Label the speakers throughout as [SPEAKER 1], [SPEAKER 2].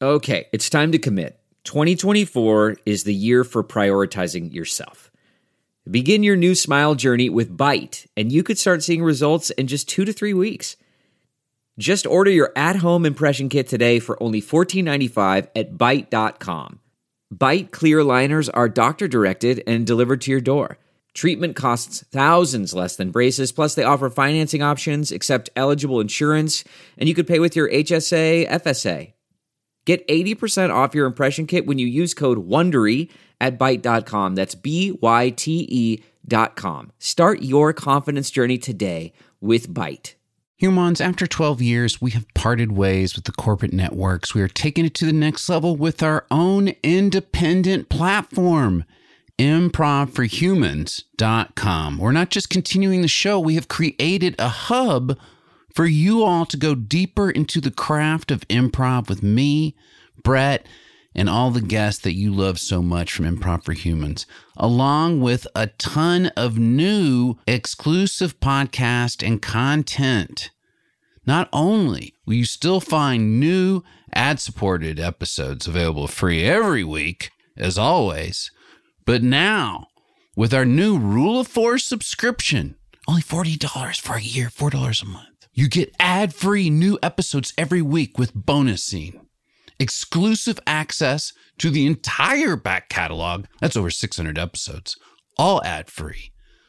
[SPEAKER 1] Okay, it's time to commit. 2024 is the year for prioritizing yourself. Begin your new smile journey with Byte, and you could start seeing results in just 2 to 3 weeks. Just order your at-home impression kit today for only $14.95 at Byte.com. Byte clear liners are doctor-directed and delivered to your door. Treatment costs thousands less than braces, plus they offer financing options, accept eligible insurance, and you could pay with your HSA, FSA. Get 80% off your impression kit when you use code WONDERY at Byte.com. That's BYTE.com. Start your confidence journey today with Byte.
[SPEAKER 2] Humans, after 12 years, we have parted ways with the corporate networks. We are taking it to the next level with our own independent platform, improvforhumans.com. We're not just continuing the show, we have created a hub for you all to go deeper into the craft of improv with me, Brett, and all the guests that you love so much from Improv for Humans, along with a ton of new exclusive podcast and content. Not only will you still find new ad-supported episodes available free every week, as always, but now, with our new Rule of 4 subscription, only $40 for a year, $4 a month. You get ad-free new episodes every week with bonus scene, exclusive access to the entire back catalog. That's over 600 episodes, all ad-free.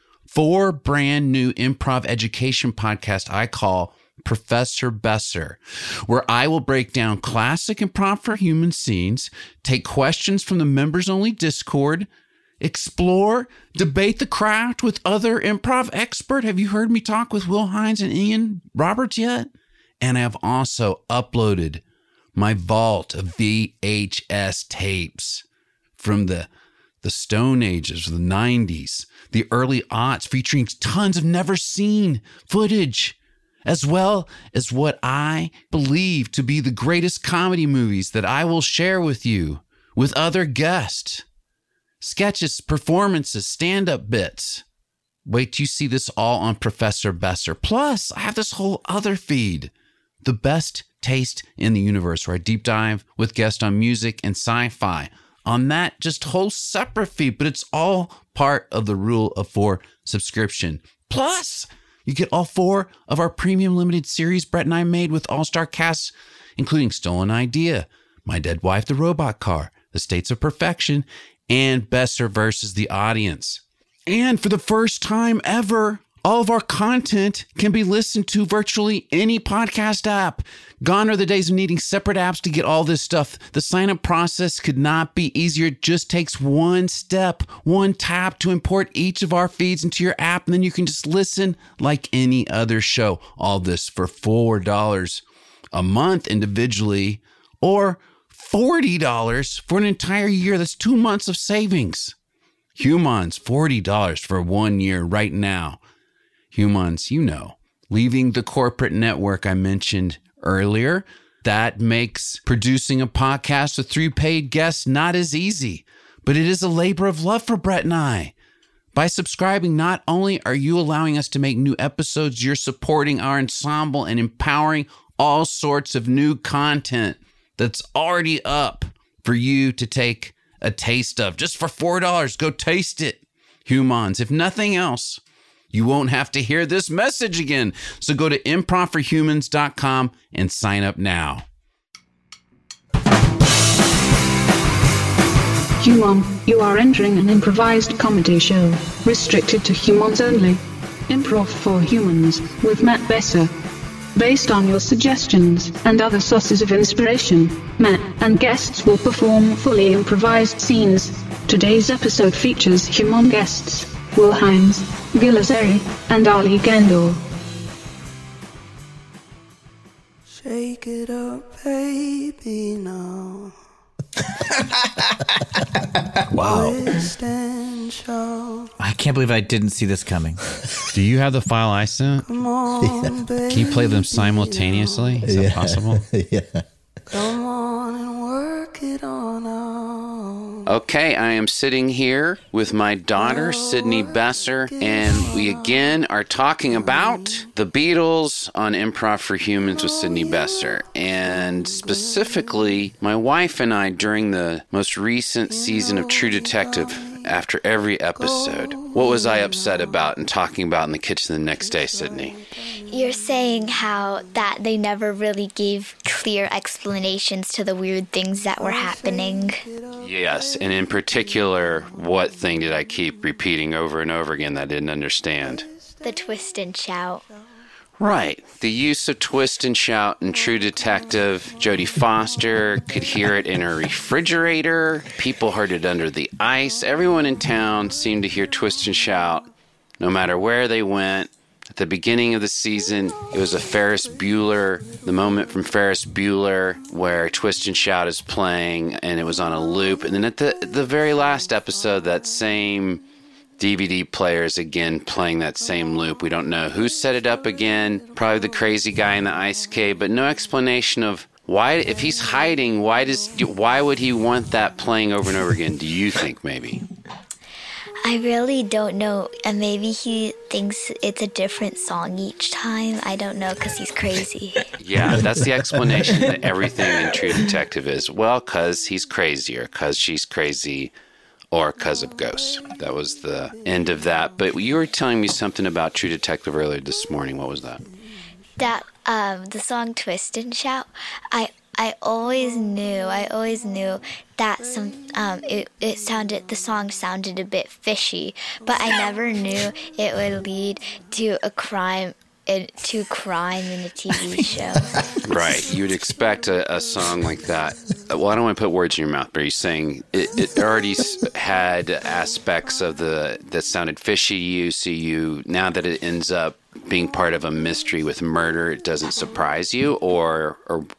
[SPEAKER 2] 4 brand new improv education podcasts I call Professor Besser, where I will break down classic Improv for Human scenes, take questions from the members-only Discord, explore, debate the craft with other improv experts. Have you heard me talk with Will Hines and Ian Roberts yet? And I have also uploaded my vault of VHS tapes from the Stone Ages, the 90s, the early aughts, featuring tons of never seen footage, as well as what I believe to be the greatest comedy movies that I will share with you with other guests. Sketches, performances, stand-up bits. Wait till you see this all on Professor Besser. Plus, I have this whole other feed, The Best Taste in the Universe, where I deep dive with guests on music and sci-fi. On that just whole separate feed, but it's all part of the Rule of 4 subscription. Plus, you get all 4 of our premium limited series Brett and I made with all-star casts, including Stolen Idea, My Dead Wife, The Robot Car, The States of Perfection, and Besser versus the Audience. And for the first time ever, all of our content can be listened to virtually any podcast app. Gone are the days of needing separate apps to get all this stuff. The sign-up process could not be easier. It just takes one step, one tap to import each of our feeds into your app, and then you can just listen like any other show. All this for $4 a month individually, or $40 for an entire year. That's 2 months of savings. Humans, $40 for 1 year right now. Humans, you know, leaving the corporate network I mentioned earlier, that makes producing a podcast with 3 paid guests not as easy, but it is a labor of love for Brett and I. By subscribing, not only are you allowing us to make new episodes, you're supporting our ensemble and empowering all sorts of new content that's already up for you to take a taste of. Just for $4, go taste it. Humans, if nothing else, you won't have to hear this message again. So go to improvforhumans.com and sign up now.
[SPEAKER 3] Human, you are entering an improvised comedy show, restricted to humans only. Improv for Humans, with Matt Besser. Based on your suggestions and other sources of inspiration, Matt and guests will perform fully improvised scenes. Today's episode features human guests, Will Hines, Gil Azeri, and Ali Gandor.
[SPEAKER 4] Shake it up, baby, now.
[SPEAKER 5] Wow.
[SPEAKER 4] I
[SPEAKER 5] can't believe I didn't see this coming.
[SPEAKER 2] Do you have the file I sent?
[SPEAKER 4] Come on, baby.
[SPEAKER 2] Can you play them simultaneously? Is that possible?
[SPEAKER 6] Yeah.
[SPEAKER 4] Come on and work it on out.
[SPEAKER 2] Okay, I am sitting here with my daughter, Sydney Besser, and we again are talking about the Beatles on Improv for Humans with Sydney Besser. And specifically, my wife and I, during the most recent season of True Detective, after every episode, what was I upset about and talking about in the kitchen the next day, Sydney?
[SPEAKER 6] You're saying how that they never really gave clear explanations to the weird things that were happening.
[SPEAKER 2] Yes, and in particular, what thing did I keep repeating over and over again that I didn't understand?
[SPEAKER 6] The twist and shout.
[SPEAKER 2] Right. The use of twist and shout in True Detective. Jodie Foster could hear it in her refrigerator. People heard it under the ice. Everyone in town seemed to hear twist and shout no matter where they went. At the beginning of the season, it was a Ferris Bueller, the moment from Ferris Bueller where Twist and Shout is playing, and it was on a loop. And then at the very last episode, that same DVD player is again playing that same loop. We don't know who set it up again, probably the crazy guy in the ice cave, but no explanation of why, if he's hiding, why would he want that playing over and over again, do you think maybe?
[SPEAKER 6] I really don't know. And maybe he thinks it's a different song each time. I don't know, because he's crazy.
[SPEAKER 2] Yeah, that's the explanation that everything in True Detective is. Well, because he's crazy, or because she's crazy, or because of ghosts. That was the end of that. But you were telling me something about True Detective earlier this morning. What was that?
[SPEAKER 6] That, the song Twist and Shout, I always knew that the song sounded a bit fishy, but I never knew it would lead to a crime in a TV show.
[SPEAKER 2] Right. You would expect a song like that. Well, I don't want to put words in your mouth, but are you saying it already had aspects of that sounded fishy to you, so now that it ends up being part of a mystery with murder, it doesn't surprise you, or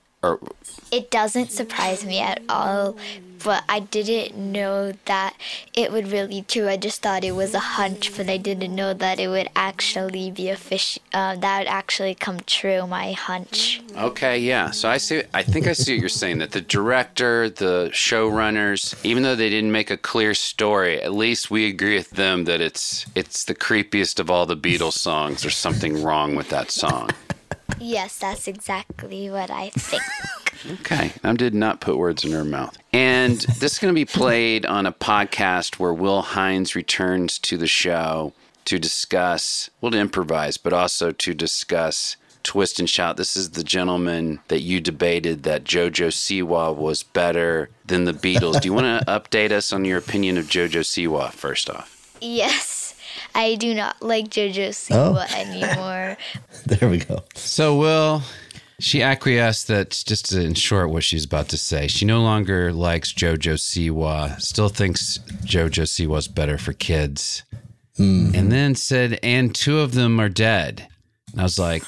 [SPEAKER 6] It doesn't surprise me at all, but I didn't know that it would really true. I just thought it was a hunch, but I didn't know that it would actually be that would actually come true, my hunch.
[SPEAKER 2] Okay, yeah. So I think I see what you're saying, that the director, the showrunners, even though they didn't make a clear story, at least we agree with them that it's the creepiest of all the Beatles songs. There's something wrong with that song.
[SPEAKER 6] Yes, that's exactly what I think.
[SPEAKER 2] Okay, I did not put words in her mouth. And this is going to be played on a podcast where Will Hines returns to the show to discuss, to improvise, but also to discuss Twist and Shout. This is the gentleman that you debated that JoJo Siwa was better than the Beatles. Do you want to update us on your opinion of JoJo Siwa first off?
[SPEAKER 6] Yes, I do not like JoJo Siwa anymore.
[SPEAKER 7] There we go.
[SPEAKER 2] So, Will, she acquiesced that, just in short what she's about to say, she no longer likes JoJo Siwa, still thinks JoJo Siwa's better for kids, and then said, and two of them are dead. And I was like...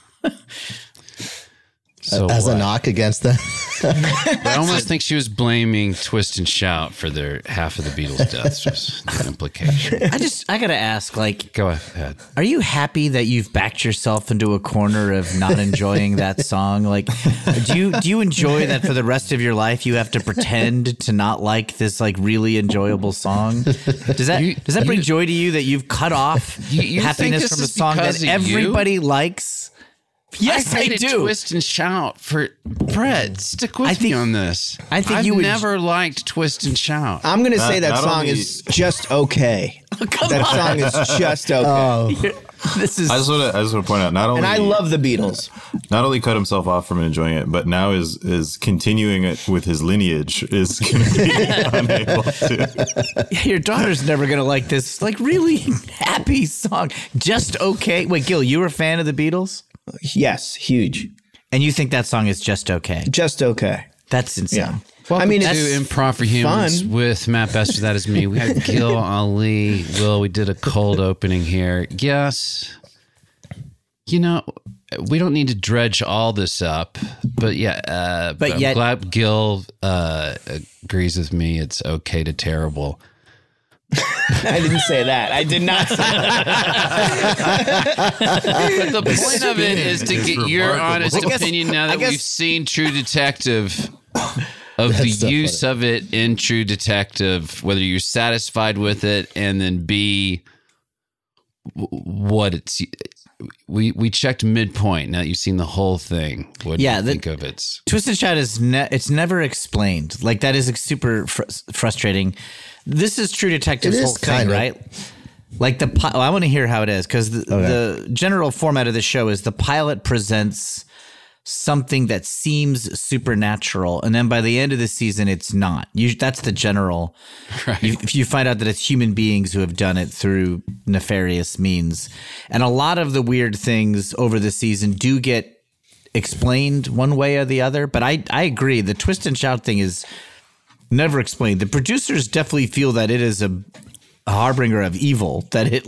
[SPEAKER 2] So
[SPEAKER 7] as a knock against them.
[SPEAKER 2] I almost think she was blaming Twist and Shout for their half of the Beatles' deaths, was the implication.
[SPEAKER 5] I gotta ask,
[SPEAKER 2] Go ahead.
[SPEAKER 5] are you happy that you've backed yourself into a corner of not enjoying that song? Do you enjoy that for the rest of your life you have to pretend to not like this really enjoyable song? Does that bring joy to you that you've cut off happiness from a song that everybody likes? Yes, I do.
[SPEAKER 2] Twist and Shout for Brett. Stick with me on this.
[SPEAKER 5] I think
[SPEAKER 2] I've
[SPEAKER 5] you would
[SPEAKER 2] never liked Twist and Shout.
[SPEAKER 8] I'm going to say that song is just okay. That song is just okay.
[SPEAKER 5] This is.
[SPEAKER 9] I just want to point out, not only,
[SPEAKER 8] and I love the Beatles.
[SPEAKER 9] Not only cut himself off from enjoying it, but now is continuing it with his lineage is going to be unable to.
[SPEAKER 5] Your daughter's never going to like this really happy song. Just okay. Wait, Gil, you were a fan of the Beatles?
[SPEAKER 8] Yes, huge.
[SPEAKER 5] And you think that song is just okay?
[SPEAKER 8] Just okay.
[SPEAKER 5] That's insane.
[SPEAKER 8] Yeah.
[SPEAKER 2] Welcome to
[SPEAKER 8] it's
[SPEAKER 2] Improv for Humans with Matt Besser. That is me. We have Gil, Ali, Will. We did a cold opening here. Yes. We don't need to dredge all this up, but yeah. But I'm glad Gil agrees with me. It's okay to terrible.
[SPEAKER 8] I didn't say that. I did not say that.
[SPEAKER 2] The point of it is to get your honest opinion now that we've seen True Detective. of the
[SPEAKER 7] so
[SPEAKER 2] use of it in True Detective, whether you're satisfied with it, and then B, what it's. We checked midpoint. Now that you've seen the whole thing. What do you think of it?
[SPEAKER 5] Twist and Shout is it's never explained. Like that is super frustrating. This is True Detective's whole thing, right? Like I want to hear how it is because the general format of the show is the pilot presents something that seems supernatural, and then by the end of the season, it's not. That's the general. Right. If you find out that it's human beings who have done it through nefarious means, and a lot of the weird things over the season do get explained one way or the other. But I agree, the Twist and Shout thing is never explained. The producers definitely feel that it is a harbinger of evil, that it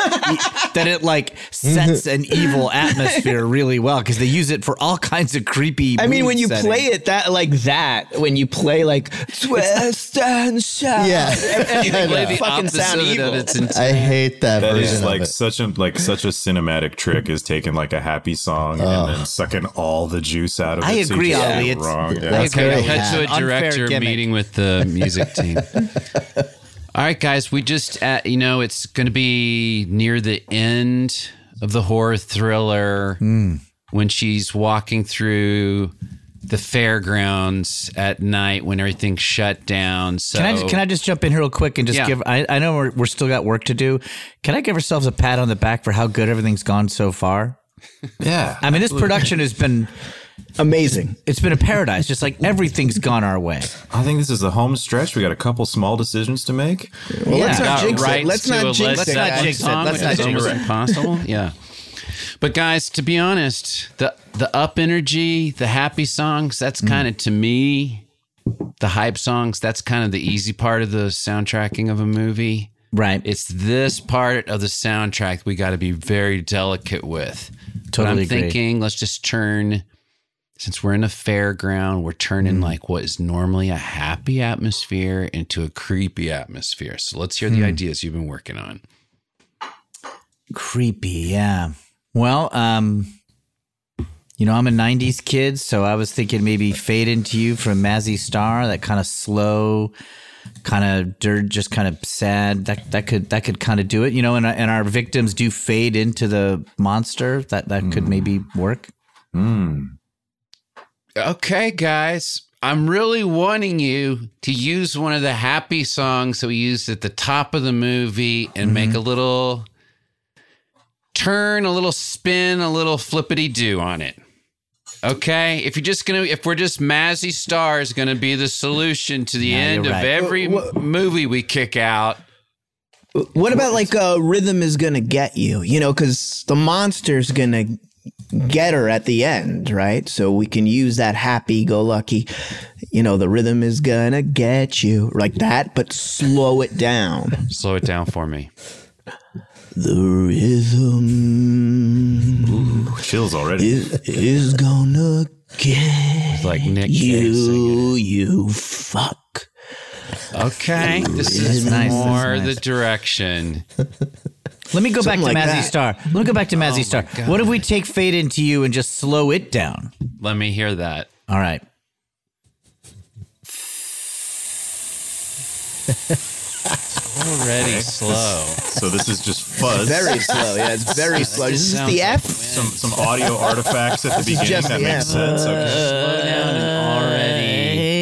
[SPEAKER 5] sets an evil atmosphere really well because they use it for all kinds of creepy.
[SPEAKER 8] I mean, when you
[SPEAKER 5] settings.
[SPEAKER 8] play it when you play like Twist and Shout,
[SPEAKER 2] You play the
[SPEAKER 8] fucking
[SPEAKER 2] opposite
[SPEAKER 8] sound
[SPEAKER 2] of it
[SPEAKER 8] evil.
[SPEAKER 2] of its intent.
[SPEAKER 7] I hate that
[SPEAKER 9] That
[SPEAKER 7] version
[SPEAKER 9] is like
[SPEAKER 7] of it.
[SPEAKER 9] such a cinematic trick, is taking like a happy song and then sucking all the juice out of it.
[SPEAKER 5] I
[SPEAKER 9] so you
[SPEAKER 5] agree,
[SPEAKER 9] just
[SPEAKER 5] Ollie.
[SPEAKER 9] get it
[SPEAKER 5] It's-
[SPEAKER 9] wrong. Yeah.
[SPEAKER 5] That's
[SPEAKER 2] Okay,
[SPEAKER 5] very
[SPEAKER 2] cut to a
[SPEAKER 5] unfair
[SPEAKER 2] director
[SPEAKER 5] gimmick.
[SPEAKER 2] meeting with the music team. All right, guys, we just, it's going to be near the end of the horror thriller when she's walking through the fairgrounds at night when everything's shut down. So
[SPEAKER 5] Can I just jump in here real quick and just give? I know we're still got work to do. Can I give ourselves a pat on the back for how good everything's gone so far?
[SPEAKER 9] Yeah.
[SPEAKER 5] I mean, this production has been
[SPEAKER 8] Amazing.
[SPEAKER 5] It's been a paradise. Just like everything's gone our way.
[SPEAKER 9] I think this is the home stretch. We got a couple small decisions to make.
[SPEAKER 8] Well, let's not
[SPEAKER 2] Got
[SPEAKER 8] jinx it.
[SPEAKER 2] rights
[SPEAKER 8] Let's
[SPEAKER 2] to
[SPEAKER 8] not
[SPEAKER 2] a
[SPEAKER 8] jinx
[SPEAKER 2] Let's
[SPEAKER 8] it.
[SPEAKER 2] Not
[SPEAKER 8] guys.
[SPEAKER 2] jinx it.
[SPEAKER 5] Let's not
[SPEAKER 2] It's
[SPEAKER 5] jinx
[SPEAKER 2] almost
[SPEAKER 5] it.
[SPEAKER 2] impossible. Yeah. But guys, to be honest, the up energy, the happy songs, that's kind of, to me, the hype songs, that's kind of the easy part of the soundtracking of a movie.
[SPEAKER 5] Right.
[SPEAKER 2] It's this part of the soundtrack we got to be very delicate with.
[SPEAKER 5] Totally
[SPEAKER 2] But I'm
[SPEAKER 5] agree.
[SPEAKER 2] thinking, let's just turn, since we're in a fairground, we're turning like what is normally a happy atmosphere into a creepy atmosphere. So let's hear the ideas you've been working on.
[SPEAKER 5] Creepy, yeah. Well, I'm a 90s kid, so I was thinking maybe Fade Into You from Mazzy Star, that kind of slow, kind of dirt, just kind of sad. That could kind of do it, and our victims do fade into the monster. That could maybe work.
[SPEAKER 2] Okay, guys. I'm really wanting you to use one of the happy songs that we used at the top of the movie and make a little turn, a little spin, a little flippity-do on it. Okay? If we're just Mazzy Star is going to be the solution to the end of every movie we kick out.
[SPEAKER 8] What about like Rhythm Is Gonna Get You? Because the monster's gonna get her at the end, right? So we can use that happy-go-lucky, the rhythm is gonna get you, like that, but slow it down.
[SPEAKER 2] Slow it down for me.
[SPEAKER 8] The rhythm
[SPEAKER 9] Chills already.
[SPEAKER 8] is gonna get
[SPEAKER 2] It's like Nick Cage singing
[SPEAKER 8] you fuck.
[SPEAKER 2] Okay, this is
[SPEAKER 5] nice, this is
[SPEAKER 2] more
[SPEAKER 5] nice.
[SPEAKER 2] the direction.
[SPEAKER 5] Let me go back to
[SPEAKER 8] Something like
[SPEAKER 5] Mazzy
[SPEAKER 8] that.
[SPEAKER 5] Star. Let me go back to Mazzy Star.
[SPEAKER 2] God.
[SPEAKER 5] What if we take Fade Into You and just slow it down?
[SPEAKER 2] Let me hear that.
[SPEAKER 5] All right.
[SPEAKER 2] Already slow.
[SPEAKER 9] So this is just fuzz.
[SPEAKER 8] Very slow. Yeah, it's very slow. Is this
[SPEAKER 2] Sounds
[SPEAKER 8] the F?
[SPEAKER 9] some audio artifacts at the beginning.
[SPEAKER 8] just
[SPEAKER 9] That
[SPEAKER 8] the
[SPEAKER 9] makes
[SPEAKER 8] F.
[SPEAKER 9] sense. Okay.
[SPEAKER 2] Slow down and already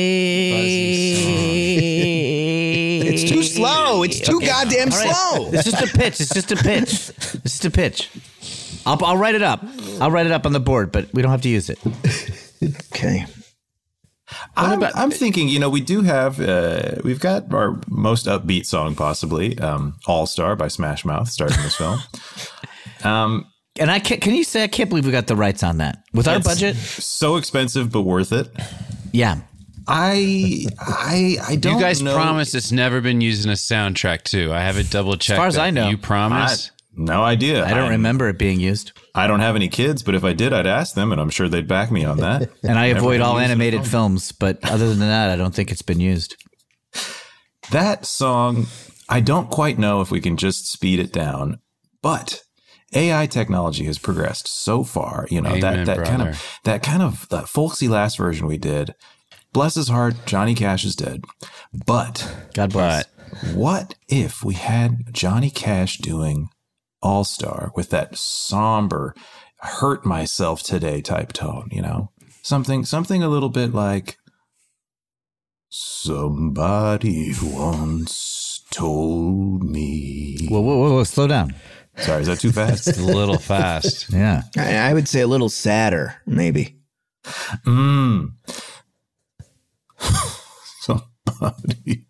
[SPEAKER 8] It's too slow. It's too goddamn
[SPEAKER 5] All right.
[SPEAKER 8] slow.
[SPEAKER 5] It's just a pitch. It's just a pitch. I'll write it up. I'll write it up on the board, but we don't have to use it.
[SPEAKER 8] Okay.
[SPEAKER 9] I'm thinking, we do have, we've got our most upbeat song possibly, All Star by Smash Mouth, starting this film.
[SPEAKER 5] And I can't believe we got the rights on that with our
[SPEAKER 9] It's
[SPEAKER 5] budget.
[SPEAKER 9] So expensive, but worth it.
[SPEAKER 5] Yeah.
[SPEAKER 9] I don't
[SPEAKER 2] You guys
[SPEAKER 9] know.
[SPEAKER 2] promise it's never been used in a soundtrack, too. I have it double checked.
[SPEAKER 5] As far as I know.
[SPEAKER 2] You promise?
[SPEAKER 9] No idea.
[SPEAKER 5] I don't remember it being used.
[SPEAKER 9] I don't have any kids, but if I did, I'd ask them, and I'm sure they'd back me on that.
[SPEAKER 5] And I
[SPEAKER 9] Never
[SPEAKER 5] avoid
[SPEAKER 9] been
[SPEAKER 5] all
[SPEAKER 9] used in a
[SPEAKER 5] animated
[SPEAKER 9] film.
[SPEAKER 5] films, but other than that, I don't think it's been used.
[SPEAKER 9] That song, I don't quite know if we can just speed it down, but AI technology has progressed so far.
[SPEAKER 2] Amen,
[SPEAKER 9] that
[SPEAKER 2] brother.
[SPEAKER 9] kind of that folksy last version we did. bless his heart, Johnny Cash is dead. But
[SPEAKER 5] God bless.
[SPEAKER 9] What if we had Johnny Cash doing All Star with that somber, hurt myself today type tone, you know? Something a little bit like, somebody once told me.
[SPEAKER 5] Whoa, slow down.
[SPEAKER 9] Sorry, is that too fast?
[SPEAKER 2] It's a little fast.
[SPEAKER 5] Yeah.
[SPEAKER 8] I would say a little sadder, maybe.
[SPEAKER 9] Somebody.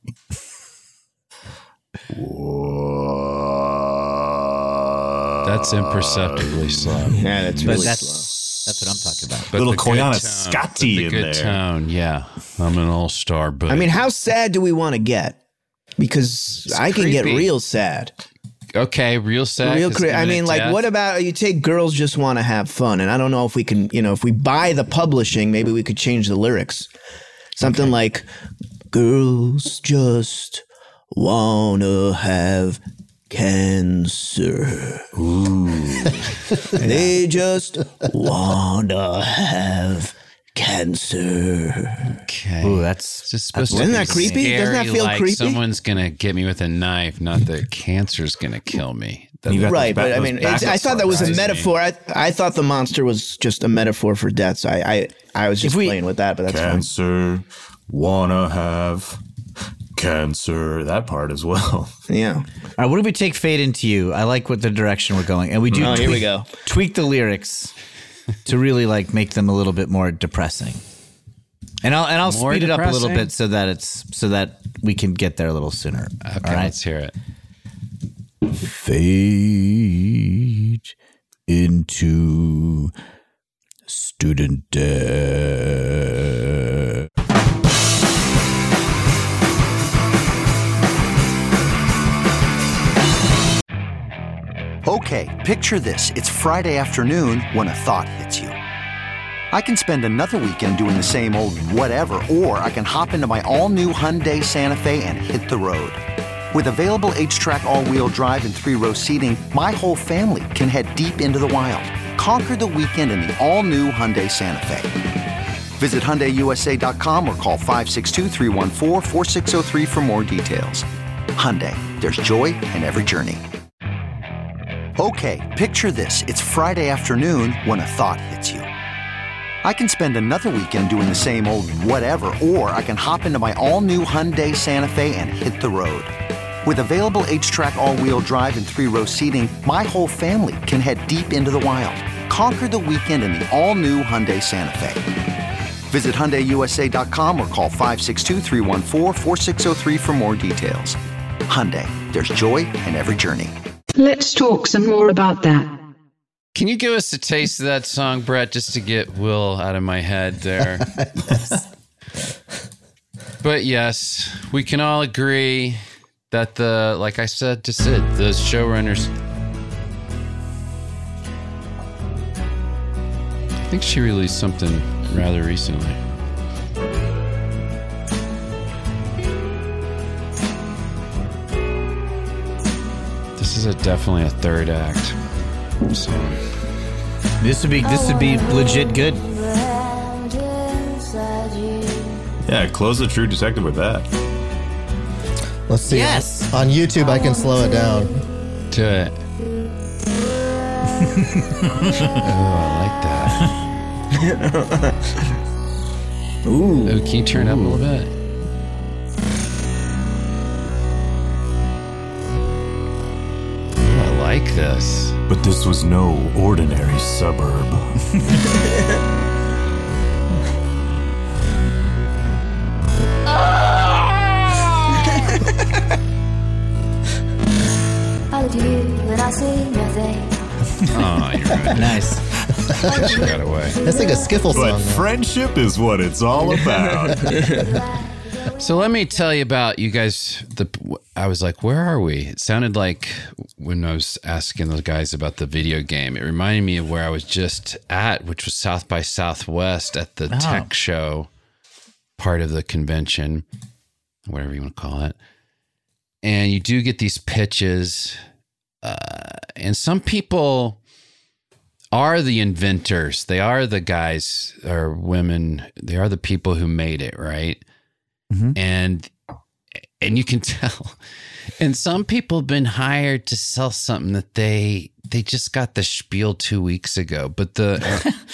[SPEAKER 2] That's imperceptibly slow.
[SPEAKER 8] Yeah, that's really
[SPEAKER 5] That's
[SPEAKER 8] slow.
[SPEAKER 5] what I'm talking about.
[SPEAKER 2] But
[SPEAKER 9] Little
[SPEAKER 2] the good
[SPEAKER 9] Koyana
[SPEAKER 2] tone-
[SPEAKER 9] Scotty
[SPEAKER 2] but the
[SPEAKER 9] in
[SPEAKER 2] good
[SPEAKER 9] there.
[SPEAKER 2] tone, yeah. I'm an all-star, but
[SPEAKER 8] I mean, how sad do we want to get? Because I can get
[SPEAKER 2] creepy.
[SPEAKER 8] real sad.
[SPEAKER 2] okay, real sad.
[SPEAKER 8] Real
[SPEAKER 2] 'cause
[SPEAKER 8] I mean,
[SPEAKER 2] imminent
[SPEAKER 8] like,
[SPEAKER 2] death.
[SPEAKER 8] what about you take Girls Just Want to Have Fun? And I don't know if we can, if we buy the publishing, maybe we could change the lyrics. Something like, girls just want to have cancer. Ooh. They just want to have cancer.
[SPEAKER 2] Okay.
[SPEAKER 5] Ooh, that's
[SPEAKER 2] just supposed to
[SPEAKER 8] Isn't
[SPEAKER 2] be
[SPEAKER 8] that creepy? Doesn't that
[SPEAKER 2] scary,
[SPEAKER 8] feel
[SPEAKER 2] like
[SPEAKER 8] creepy?
[SPEAKER 2] Someone's gonna get me with a knife, not that cancer's gonna kill me. That-
[SPEAKER 9] You got
[SPEAKER 8] Right,
[SPEAKER 9] those
[SPEAKER 8] but I
[SPEAKER 9] those
[SPEAKER 8] mean,
[SPEAKER 9] backup
[SPEAKER 8] I thought that was a
[SPEAKER 9] songs.
[SPEAKER 8] metaphor. I thought the monster was just a metaphor for death. So I was just playing with that, but that's fine.
[SPEAKER 9] Cancer, wanna have cancer. That part as well.
[SPEAKER 8] Yeah.
[SPEAKER 5] All right, what if we take Fade Into You? I like what the direction we're going. And we do
[SPEAKER 8] Here we go.
[SPEAKER 5] tweak the lyrics to really like make them a little bit more depressing. And I'll
[SPEAKER 2] More
[SPEAKER 5] speed it up a little
[SPEAKER 2] depressing?
[SPEAKER 5] bit so that we can get there a little sooner.
[SPEAKER 2] Okay,
[SPEAKER 5] All right.
[SPEAKER 2] let's hear it.
[SPEAKER 5] Fade into student death.
[SPEAKER 10] Okay, picture this. It's Friday afternoon when a thought hits you. I can spend another weekend doing the same old whatever, or I can hop into my all-new Hyundai Santa Fe and hit the road. With available H-Track all-wheel drive and 3-row seating, my whole family can head deep into the wild. Conquer the weekend in the all-new Hyundai Santa Fe. Visit HyundaiUSA.com or call 562-314-4603 for more details. Hyundai, there's joy in every journey. Okay, picture this. It's Friday afternoon when a thought hits you. I can spend another weekend doing the same old whatever, or I can hop into my all-new Hyundai Santa Fe and hit the road. With available H-Track all-wheel drive and 3-row seating, my whole family can head deep into the wild. Conquer the weekend in the all-new Hyundai Santa Fe. Visit HyundaiUSA.com or call 562-314-4603 for more details. Hyundai, there's joy in every journey.
[SPEAKER 3] Let's talk some more about that.
[SPEAKER 2] Can you give us a taste of that song, Brett, just to get Will out of my head there? But yes, we can all agree that like I said to Sid, the showrunners, I think she released something rather recently. This is definitely a third act. So
[SPEAKER 5] This would be legit good.
[SPEAKER 9] Yeah, close the True Detective with that.
[SPEAKER 7] Let's see.
[SPEAKER 5] Yes.
[SPEAKER 7] On YouTube, I can slow it down.
[SPEAKER 2] to it. Oh, I like that.
[SPEAKER 8] Ooh.
[SPEAKER 2] Oh, can you turn it up a little bit? Oh, I like this.
[SPEAKER 9] But this was no ordinary suburb.
[SPEAKER 11] How do you when I say nothing?
[SPEAKER 2] Oh, you're right.
[SPEAKER 5] Nice.
[SPEAKER 2] She got away.
[SPEAKER 7] That's like a skiffle
[SPEAKER 9] But
[SPEAKER 7] song.
[SPEAKER 9] friendship is what it's all about.
[SPEAKER 2] So let me tell you about you guys. I was like, where are we? It sounded like when I was asking those guys about the video game, it reminded me of where I was just at, which was South by Southwest at the tech show part of the convention, whatever you want to call it. And you do get these pitches, and some people are the inventors. They are the guys or women. They are the people who made it, right?
[SPEAKER 5] Mm-hmm.
[SPEAKER 2] And you can tell. And some people have been hired to sell something that they just got the spiel 2 weeks ago. But the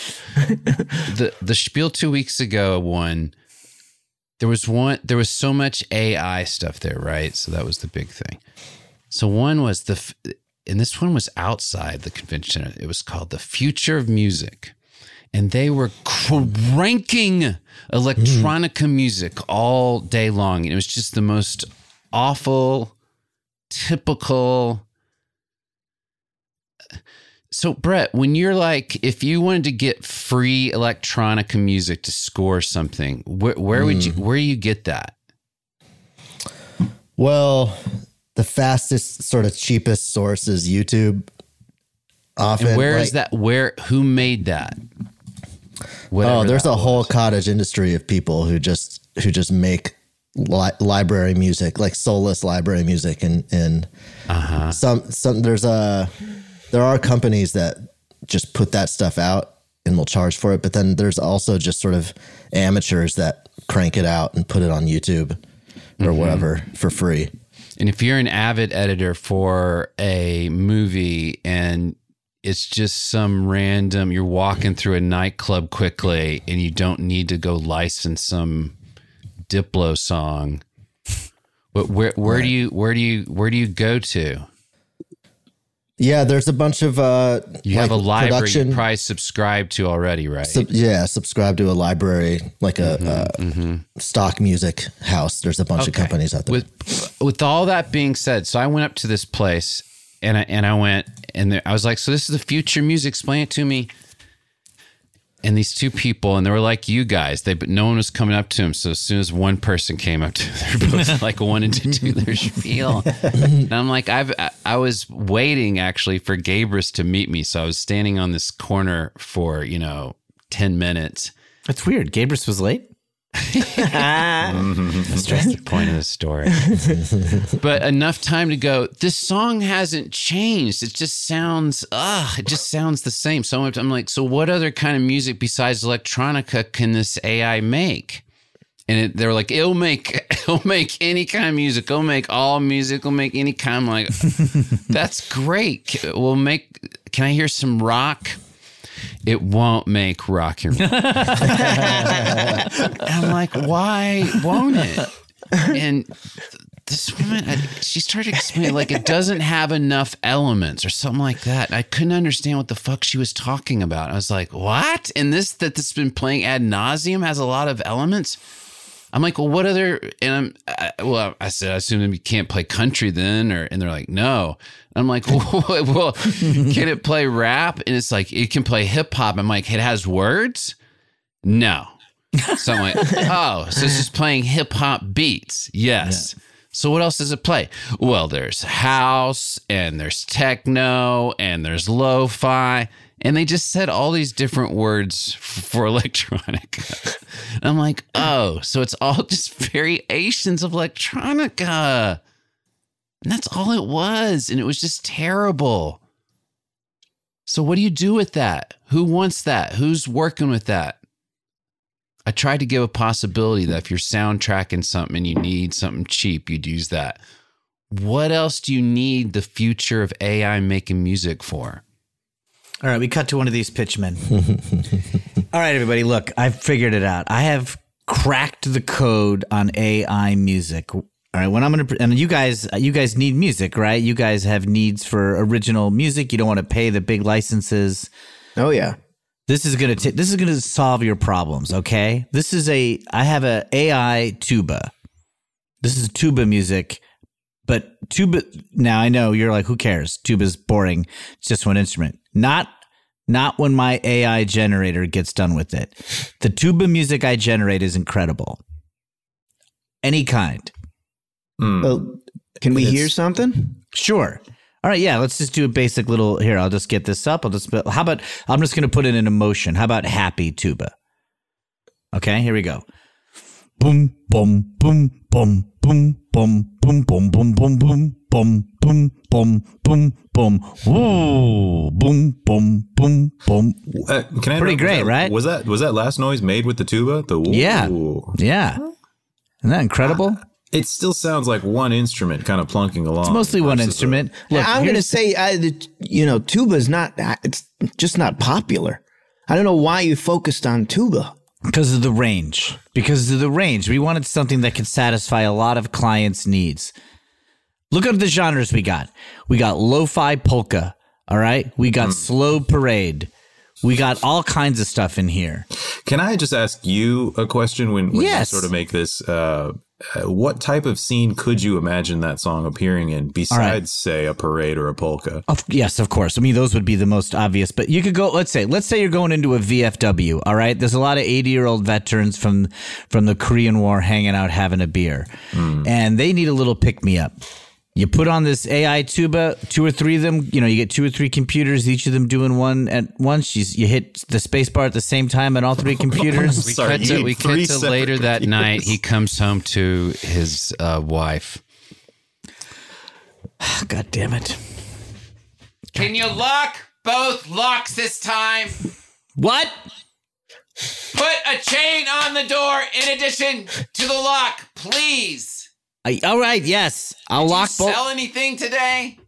[SPEAKER 2] spiel 2 weeks ago one, there was so much AI stuff there, right? So that was the big thing. So one was and this one was outside the convention center. It was called The Future of Music. And they were cranking electronica music all day long. And it was just the most awful, typical. So, Brett, when you're like, if you wanted to get free electronica music to score something, where do you get that?
[SPEAKER 7] Well, the fastest, sort of cheapest source is YouTube. Often,
[SPEAKER 2] and where is that? Who made that?
[SPEAKER 7] Whatever there's a whole cottage industry of people who just make library music, like soulless library music, and some there are companies that just put that stuff out and will charge for it, but then there's also just sort of amateurs that crank it out and put it on YouTube or whatever for free.
[SPEAKER 2] And if you're an avid editor for a movie and it's just some random, you're walking through a nightclub quickly and you don't need to go license some Diplo song, but where do you go to?
[SPEAKER 7] Yeah, there's a bunch of
[SPEAKER 2] you have a library you probably subscribe to already, right?
[SPEAKER 7] Subscribe to a library, like a stock music house. There's a bunch of companies out there.
[SPEAKER 2] With all that being said, so I went up to this place and I went and I was like, so this is the future music. Explain it to me. And these two people, and they were like you guys, but no one was coming up to him. So as soon as one person came up to them, they were both like wanted to do their spiel. And I'm like, I was waiting actually for Gabrus to meet me. So I was standing on this corner for, 10 minutes.
[SPEAKER 5] That's weird. Gabrus was late?
[SPEAKER 2] That's the point of the story. But enough time to go, this song hasn't changed. It just sounds the same. So I'm like, so what other kind of music besides electronica can this AI make? And they were like, it'll make any kind of music. It'll make all music. It'll make any kind. I'm like, that's great. Can I hear some rock? It won't make rock and roll. And I'm like, why won't it? And this woman, she started explaining like it doesn't have enough elements or something like that. I couldn't understand what the fuck she was talking about. I was like, what? And this has been playing ad nauseum has a lot of elements. I'm like, well, what other? And I said, I assume you can't play country then, and they're like, no. I'm like, well, can it play rap? And it's like, it can play hip hop. I'm like, it has words? No. So I'm like, oh, so it's just playing hip hop beats. Yes. Yeah. So what else does it play? Well, there's house and there's techno and there's lo-fi. And they just said all these different words for electronica. And I'm like, oh, so it's all just variations of electronica. And that's all it was. And it was just terrible. So what do you do with that? Who wants that? Who's working with that? I tried to give a possibility that if you're soundtracking something and you need something cheap, you'd use that. What else do you need the future of AI making music for?
[SPEAKER 5] All right, we cut to one of these pitchmen. All right, everybody, look, I've figured it out. I have cracked the code on AI music. All right, and you guys need music, right? You guys have needs for original music. You don't want to pay the big licenses.
[SPEAKER 8] Oh yeah.
[SPEAKER 5] This is gonna solve your problems, okay? I have a AI tuba. This is tuba music. But tuba, now I know you're like, who cares? Tuba's boring. It's just one instrument. Not when my AI generator gets done with it. The tuba music I generate is incredible. Any kind.
[SPEAKER 8] Well, can we hear something?
[SPEAKER 5] Sure. All right, yeah, let's just do a basic little, here, I'll just get this up. I'm just going to put it in emotion. How about happy tuba? Okay, here we go.
[SPEAKER 2] boom, boom, boom, boom, boom, boom, boom, boom, boom, boom, boom, boom, boom, boom, boom, boom, whoa, boom, boom, boom, boom.
[SPEAKER 9] Can I
[SPEAKER 5] Pretty great, right?
[SPEAKER 9] Was that last noise made with the tuba? The woo?
[SPEAKER 5] Yeah. Isn't that incredible?
[SPEAKER 9] It still sounds like one instrument kind of plunking along.
[SPEAKER 5] It's mostly one instrument. Look,
[SPEAKER 8] I'm going to say, tuba's not, it's just not popular. I don't know why you focused on tuba.
[SPEAKER 5] Because of the range. We wanted something that could satisfy a lot of clients' needs. Look at the genres we got. We got lo-fi polka, all right? We got slow parade. We got all kinds of stuff in here.
[SPEAKER 9] Can I just ask you a question when you sort of make this? What type of scene could you imagine that song appearing in besides, say, a parade or a polka?
[SPEAKER 5] Yes, of course. I mean, those would be the most obvious. But you could go, let's say you're going into a VFW, all right? There's a lot of 80-year-old veterans from the Korean War hanging out having a beer. And they need a little pick-me-up. You put on this AI tuba, 2 or 3 of them, you get 2 or 3 computers, each of them doing one at once. You hit the space bar at the same time on all 3 computers.
[SPEAKER 2] We cut to later that night. He comes home to his wife.
[SPEAKER 5] God damn it.
[SPEAKER 2] Can you lock both locks this time?
[SPEAKER 5] What?
[SPEAKER 2] Put a chain on the door in addition to the lock, please.
[SPEAKER 5] All right, yes. I'll lock both.
[SPEAKER 2] Sell anything today?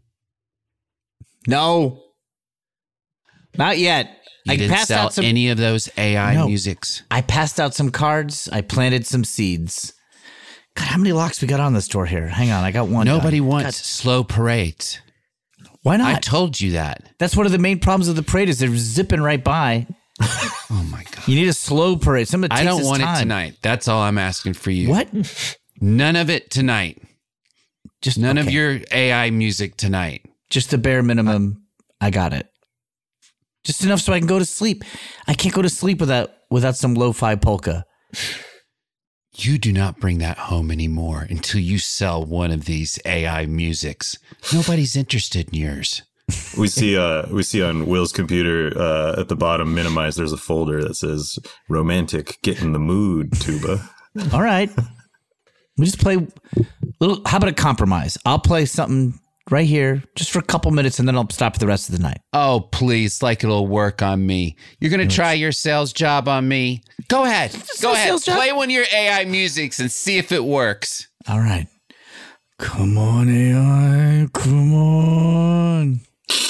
[SPEAKER 5] No. Not yet.
[SPEAKER 2] You didn't sell any of those AI musics.
[SPEAKER 5] I passed out some cards. I planted some seeds. God, how many locks we got on the store here? Hang on, I got one.
[SPEAKER 2] Nobody wants slow parades.
[SPEAKER 5] Why not?
[SPEAKER 2] I told you that.
[SPEAKER 5] That's one of the main problems of the parade is they're zipping right by.
[SPEAKER 2] Oh, my God.
[SPEAKER 5] You need a slow parade. Something that takes
[SPEAKER 2] I don't want
[SPEAKER 5] time.
[SPEAKER 2] it tonight. That's all I'm asking for you.
[SPEAKER 5] What?
[SPEAKER 2] None of it tonight. Just none of your AI music tonight.
[SPEAKER 5] Just the bare minimum. I got it. Just enough so I can go to sleep. I can't go to sleep without some lo-fi polka.
[SPEAKER 2] You do not bring that home anymore until you sell one of these AI musics. Nobody's interested in yours.
[SPEAKER 9] We see on Will's computer at the bottom minimize. There's a folder that says "Romantic Get in the Mood" tuba.
[SPEAKER 5] All right. We just play how about a compromise? I'll play something right here just for a couple minutes and then I'll stop for the rest of the night.
[SPEAKER 2] Oh, please, like it'll work on me. You're going to try your sales job on me? Go ahead. Go ahead. Play one of your AI musics and see if it works.
[SPEAKER 5] All right. Come on, AI. Come on.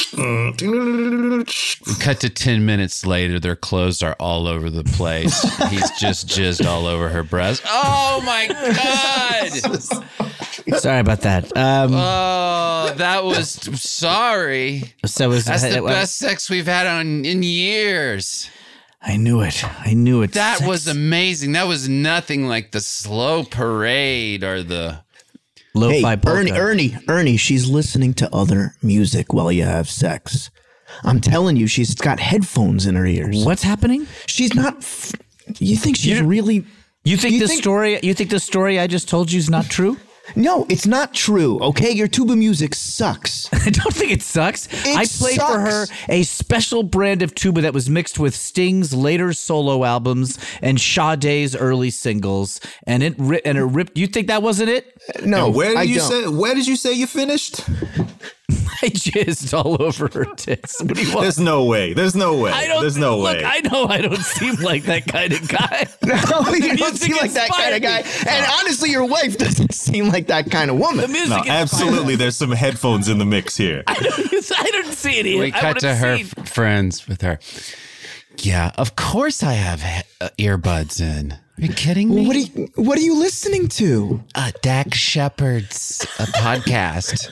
[SPEAKER 2] Cut to 10 minutes later, their clothes are all over the place. He's just jizzed all over her breast. Oh my God!
[SPEAKER 5] Sorry about that.
[SPEAKER 2] That was sorry. That's the best sex we've had in years.
[SPEAKER 5] I knew it.
[SPEAKER 2] That was amazing. That was nothing like the slow parade or the
[SPEAKER 5] lo-fi polka.
[SPEAKER 8] Ernie, she's listening to other music while you have sex. I'm telling you, she's got headphones in her ears.
[SPEAKER 5] What's happening?
[SPEAKER 8] She's not. You think she's really?
[SPEAKER 5] You think the story I just told you is not true?
[SPEAKER 8] No, it's not true. Okay, your tuba music sucks.
[SPEAKER 5] I don't think it sucks. I played for her a special brand of tuba that was mixed with Sting's later solo albums and Sade's early singles, and it ripped. You think that wasn't it?
[SPEAKER 8] No.
[SPEAKER 9] And where did you say you finished?
[SPEAKER 5] I jizzed all over her tits. What do you want?
[SPEAKER 9] There's no way. There's no way.
[SPEAKER 5] Look, I know I don't seem like that kind of guy.
[SPEAKER 8] No, you don't seem like that kind of guy. And honestly, your wife doesn't seem like that kind of woman.
[SPEAKER 9] No, absolutely. There's some headphones in the mix here.
[SPEAKER 5] I don't see it.
[SPEAKER 2] We cut to her friends with her. Yeah, of course I have earbuds in. Are you kidding me?
[SPEAKER 8] What are you listening to?
[SPEAKER 2] Dak Shepard's podcast.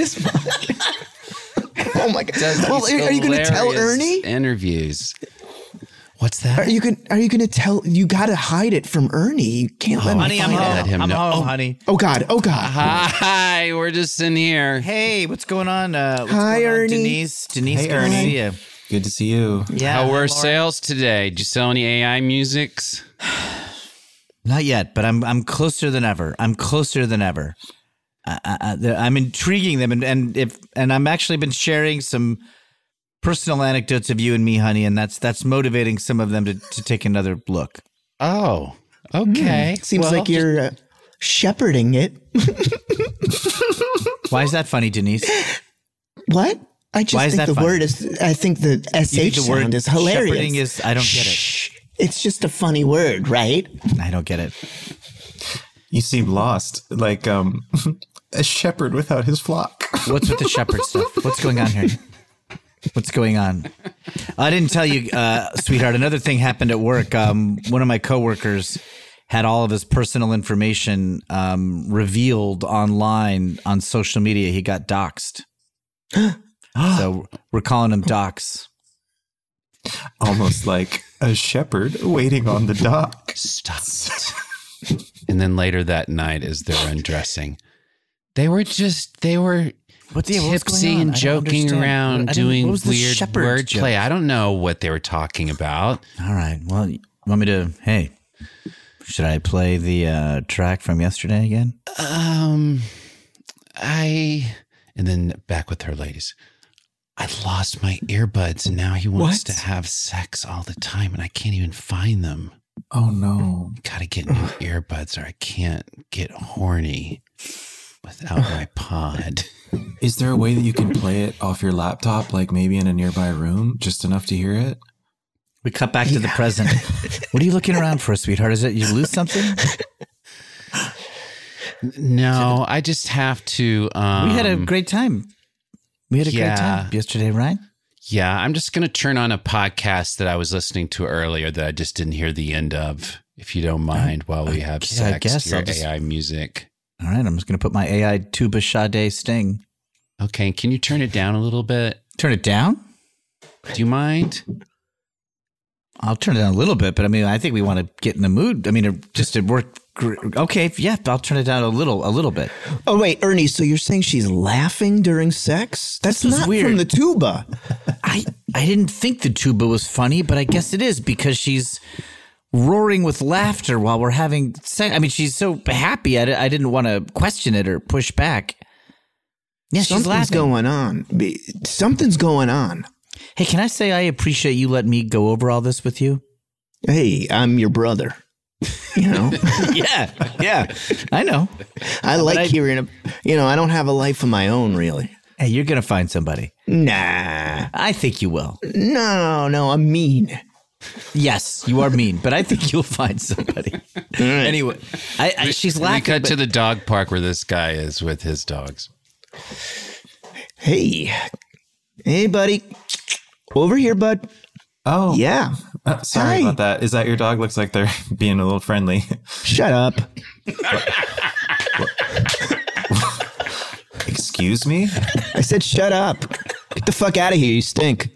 [SPEAKER 8] Oh my God! Well, are you going to tell Ernie?
[SPEAKER 2] Interviews. What's that?
[SPEAKER 8] Are you going to tell? You got to hide it from Ernie. You can't let
[SPEAKER 5] honey,
[SPEAKER 8] him.
[SPEAKER 5] I'm home, honey.
[SPEAKER 8] Oh God!
[SPEAKER 2] Hi, we're just in here.
[SPEAKER 5] Hey, what's going on?
[SPEAKER 8] Hi, Ernie.
[SPEAKER 5] Denise,
[SPEAKER 9] hey,
[SPEAKER 5] good
[SPEAKER 9] Ernie.
[SPEAKER 5] to see you.
[SPEAKER 9] Good to see you.
[SPEAKER 5] Yeah.
[SPEAKER 2] How were sales today? Did you sell any AI musics?
[SPEAKER 5] Not yet, but I'm closer than ever. I'm intriguing them, and I'm actually been sharing some personal anecdotes of you and me, honey, and that's motivating some of them to take another look.
[SPEAKER 2] Oh, Okay.
[SPEAKER 8] Seems like you're shepherding it.
[SPEAKER 5] Why is that funny, Denise?
[SPEAKER 8] What? I just think the word is. I think the sh sound is hilarious.
[SPEAKER 5] Shepherding is. I don't get it.
[SPEAKER 8] It's just a funny word, right?
[SPEAKER 5] I don't get it.
[SPEAKER 9] You seem lost, like a shepherd without his flock.
[SPEAKER 5] What's with the shepherd stuff? What's going on here? What's going on? I didn't tell you, sweetheart. Another thing happened at work. One of my coworkers had all of his personal information revealed online on social media. He got doxxed. So we're calling him Dox.
[SPEAKER 9] Almost like a shepherd waiting on the dock.
[SPEAKER 2] Stop it. And then later that night, as they're undressing, they were tipsy and joking around, doing weird wordplay. I don't know what they were talking about.
[SPEAKER 5] All right. Well, you want me to? Hey, should I play the track from yesterday again?
[SPEAKER 2] And then back with her, ladies. I lost my earbuds, and now he wants to have sex all the time, and I can't even find them.
[SPEAKER 9] Oh, no.
[SPEAKER 2] Gotta get new earbuds, or I can't get horny without my pod.
[SPEAKER 9] Is there a way that you can play it off your laptop, like maybe in a nearby room, just enough to hear it?
[SPEAKER 5] We cut back to the present. What are you looking around for, sweetheart? Is it you lose something?
[SPEAKER 2] No, I just have to.
[SPEAKER 5] We had a great time. We had a great time yesterday, right?
[SPEAKER 2] Yeah, I'm just going to turn on a podcast that I was listening to earlier that I just didn't hear the end of, if you don't mind, while we have sex. I guess your AI music.
[SPEAKER 5] All right, I'm just going to put my AI Tuba Sade Sting.
[SPEAKER 2] Okay, can you turn it down a little bit?
[SPEAKER 5] Turn it down?
[SPEAKER 2] Do you mind?
[SPEAKER 5] I'll turn it down a little bit, but I mean, I think we want to get in the mood. I mean, just to work. Okay, yeah, I'll turn it down a little bit.
[SPEAKER 8] Oh wait, Ernie, so you're saying she's laughing during sex? That's not weird. From the tuba.
[SPEAKER 5] I didn't think the tuba was funny, but I guess it is because she's roaring with laughter while we're having sex. I mean, she's so happy. I didn't want to question it or push back. Yeah, she's laughing.
[SPEAKER 8] Something's going on.
[SPEAKER 5] Hey, can I say I appreciate you letting me go over all this with you?
[SPEAKER 8] Hey, I'm your brother. You know?
[SPEAKER 5] yeah, I know.
[SPEAKER 8] I like hearing, I don't have a life of my own, really.
[SPEAKER 5] Hey, you're going to find somebody.
[SPEAKER 8] Nah.
[SPEAKER 5] I think you will.
[SPEAKER 8] No, I'm mean.
[SPEAKER 5] Yes, you are mean, but I think you'll find somebody.
[SPEAKER 8] Right.
[SPEAKER 5] Anyway, she's laughing.
[SPEAKER 2] We cut to the dog park where this guy is with his dogs.
[SPEAKER 8] Hey, buddy. Over here, bud.
[SPEAKER 9] Oh.
[SPEAKER 8] Yeah.
[SPEAKER 9] Sorry about that. Is that your dog? Looks like they're being a little friendly.
[SPEAKER 8] Shut up.
[SPEAKER 9] Excuse me?
[SPEAKER 8] I said shut up. Get the fuck out of here. You stink.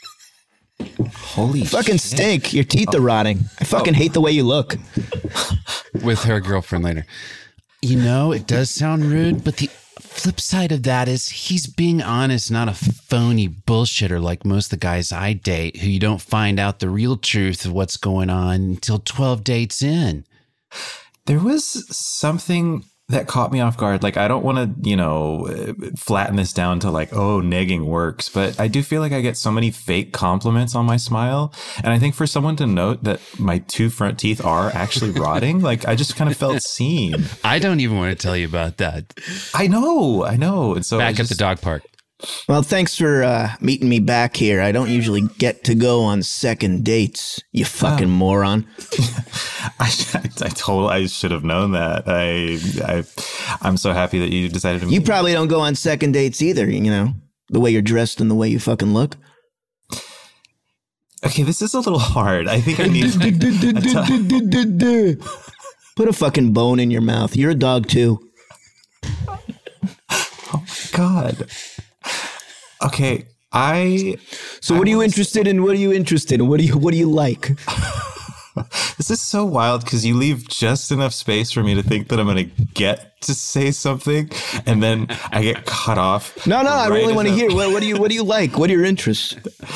[SPEAKER 9] Holy
[SPEAKER 8] fucking shit. Stink. Your teeth are rotting. I fucking hate the way you look.
[SPEAKER 2] With her girlfriend later. It does sound rude, but the flip side of that is he's being honest, not a phony bullshitter like most of the guys I date who you don't find out the real truth of what's going on until 12 dates in.
[SPEAKER 9] There was something that caught me off guard. Like, I don't want to, flatten this down to like, oh, negging works, but I do feel like I get so many fake compliments on my smile. And I think for someone to note that my two front teeth are actually rotting, like I just kind of felt seen.
[SPEAKER 2] I don't even want to tell you about that.
[SPEAKER 9] I know. And so
[SPEAKER 2] back at the dog park.
[SPEAKER 8] Well, thanks for meeting me back here. I don't usually get to go on second dates, you fucking moron.
[SPEAKER 9] I should have known that. I'm so happy that you decided to meet
[SPEAKER 8] me. You probably don't go on second dates either, the way you're dressed and the way you fucking look.
[SPEAKER 9] Okay, this is a little hard. I think I need
[SPEAKER 8] put a fucking bone in your mouth. You're a dog too.
[SPEAKER 9] Oh my God. Okay,
[SPEAKER 8] So what are you interested in? What are you interested in? What do you like?
[SPEAKER 9] This is so wild because you leave just enough space for me to think that I'm going to get to say something, and then I get cut off.
[SPEAKER 8] No, I really want to hear. What do you like? What are your interests?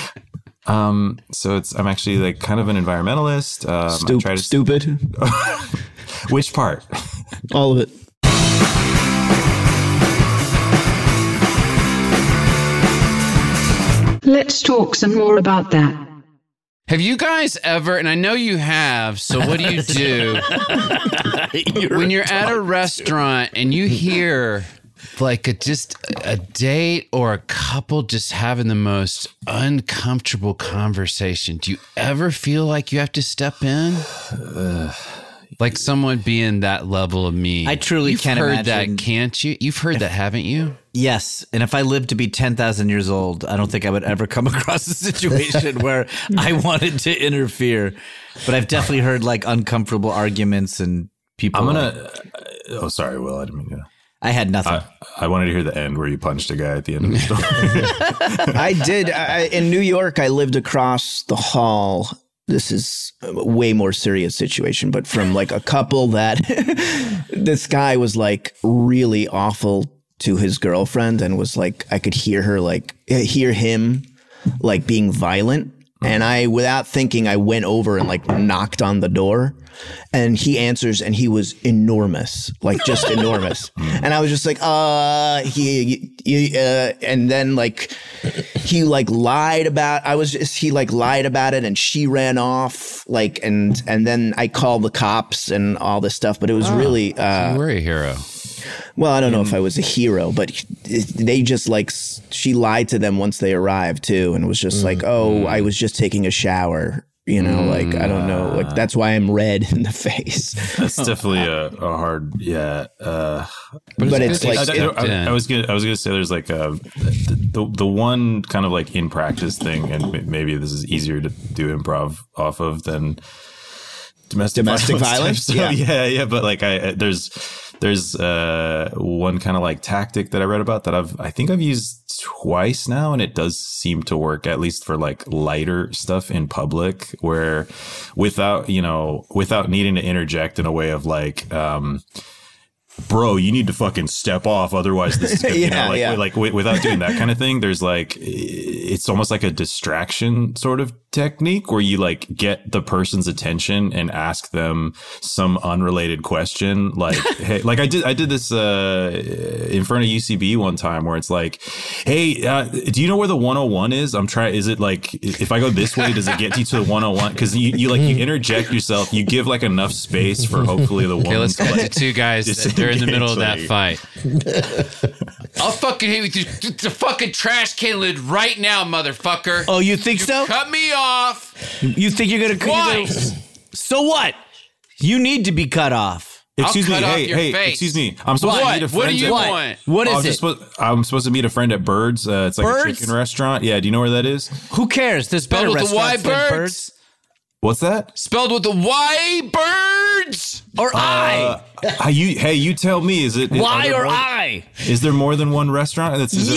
[SPEAKER 9] So I'm actually like kind of an environmentalist.
[SPEAKER 8] Stupid.
[SPEAKER 9] Which part?
[SPEAKER 8] All of it.
[SPEAKER 3] Let's talk some more about that.
[SPEAKER 2] Have you guys ever, and I know you have, so what do you do when you're at a restaurant and you hear like just a date or a couple just having the most uncomfortable conversation? Do you ever feel like you have to step in? Like someone being that level of mean.
[SPEAKER 5] I truly can't imagine.
[SPEAKER 2] You've heard that, can't you? You've heard that, haven't you?
[SPEAKER 5] Yes. And if I lived to be 10,000 years old, I don't think I would ever come across a situation where I wanted to interfere. But I've definitely heard like uncomfortable arguments and people.
[SPEAKER 9] Oh, sorry, Will. I didn't mean to.
[SPEAKER 5] I had nothing.
[SPEAKER 9] I wanted to hear the end where you punched a guy at the end of the story.
[SPEAKER 8] I did. In New York, I lived across the hall. This is a way more serious situation, but from like a couple that this guy was like really awful to his girlfriend and was like, I could hear him like being violent. And I, without thinking, I went over and like knocked on the door, and he answers, and he was enormous, like just enormous. And I was just like, and then like he like lied about it, and she ran off, like, and then I called the cops and all this stuff. But it was really,
[SPEAKER 2] so you were a hero.
[SPEAKER 8] Well, I don't know if I was a hero, but they just like, she lied to them once they arrived too, and was just like, oh, I was just taking a shower, you know, like, I don't know, like, that's why I'm red in the face.
[SPEAKER 9] That's definitely a hard, yeah.
[SPEAKER 8] But it's like,
[SPEAKER 9] I was gonna say there's like the one kind of like in practice thing, and maybe this is easier to do improv off of than domestic violence. So, yeah. But like there's one kind of like tactic that I read about that I think I've used twice now, and it does seem to work, at least for like lighter stuff in public, where without needing to interject in a way of like, bro, you need to fucking step off, otherwise this is gonna, like without doing that kind of thing. There's like, it's almost like a distraction sort of technique where you like get the person's attention and ask them some unrelated question, like, hey, like I did this in front of UCB one time, where it's like, hey, do you know where the 101 is? Is it like, if I go this way, does it get you to the 101? Because you interject yourself, you give like enough space for hopefully the one.
[SPEAKER 2] Okay, let's cut to two guys that they're in the middle of that fight. I'll fucking hit you with the fucking trash can lid right now, motherfucker.
[SPEAKER 5] Oh, you think so?
[SPEAKER 2] Cut me off.
[SPEAKER 5] You think you're gonna?
[SPEAKER 2] Why?
[SPEAKER 5] So what? You need to be cut off.
[SPEAKER 9] Excuse me.
[SPEAKER 2] Hey,
[SPEAKER 9] excuse me. I'm supposed to meet a friend.
[SPEAKER 2] What do you want?
[SPEAKER 5] What is it?
[SPEAKER 9] I'm supposed to meet a friend at Birds. It's like
[SPEAKER 5] Birds?
[SPEAKER 9] a chicken restaurant. Yeah. Do you know where that is?
[SPEAKER 5] Who cares? There's better
[SPEAKER 2] Spelled with the Y,
[SPEAKER 5] restaurants than
[SPEAKER 2] Birds?
[SPEAKER 9] What's that?
[SPEAKER 2] Spelled with the Y, Birds?
[SPEAKER 5] Or I?
[SPEAKER 9] You tell me. Is it
[SPEAKER 5] Y or I?
[SPEAKER 9] Is there more than one restaurant?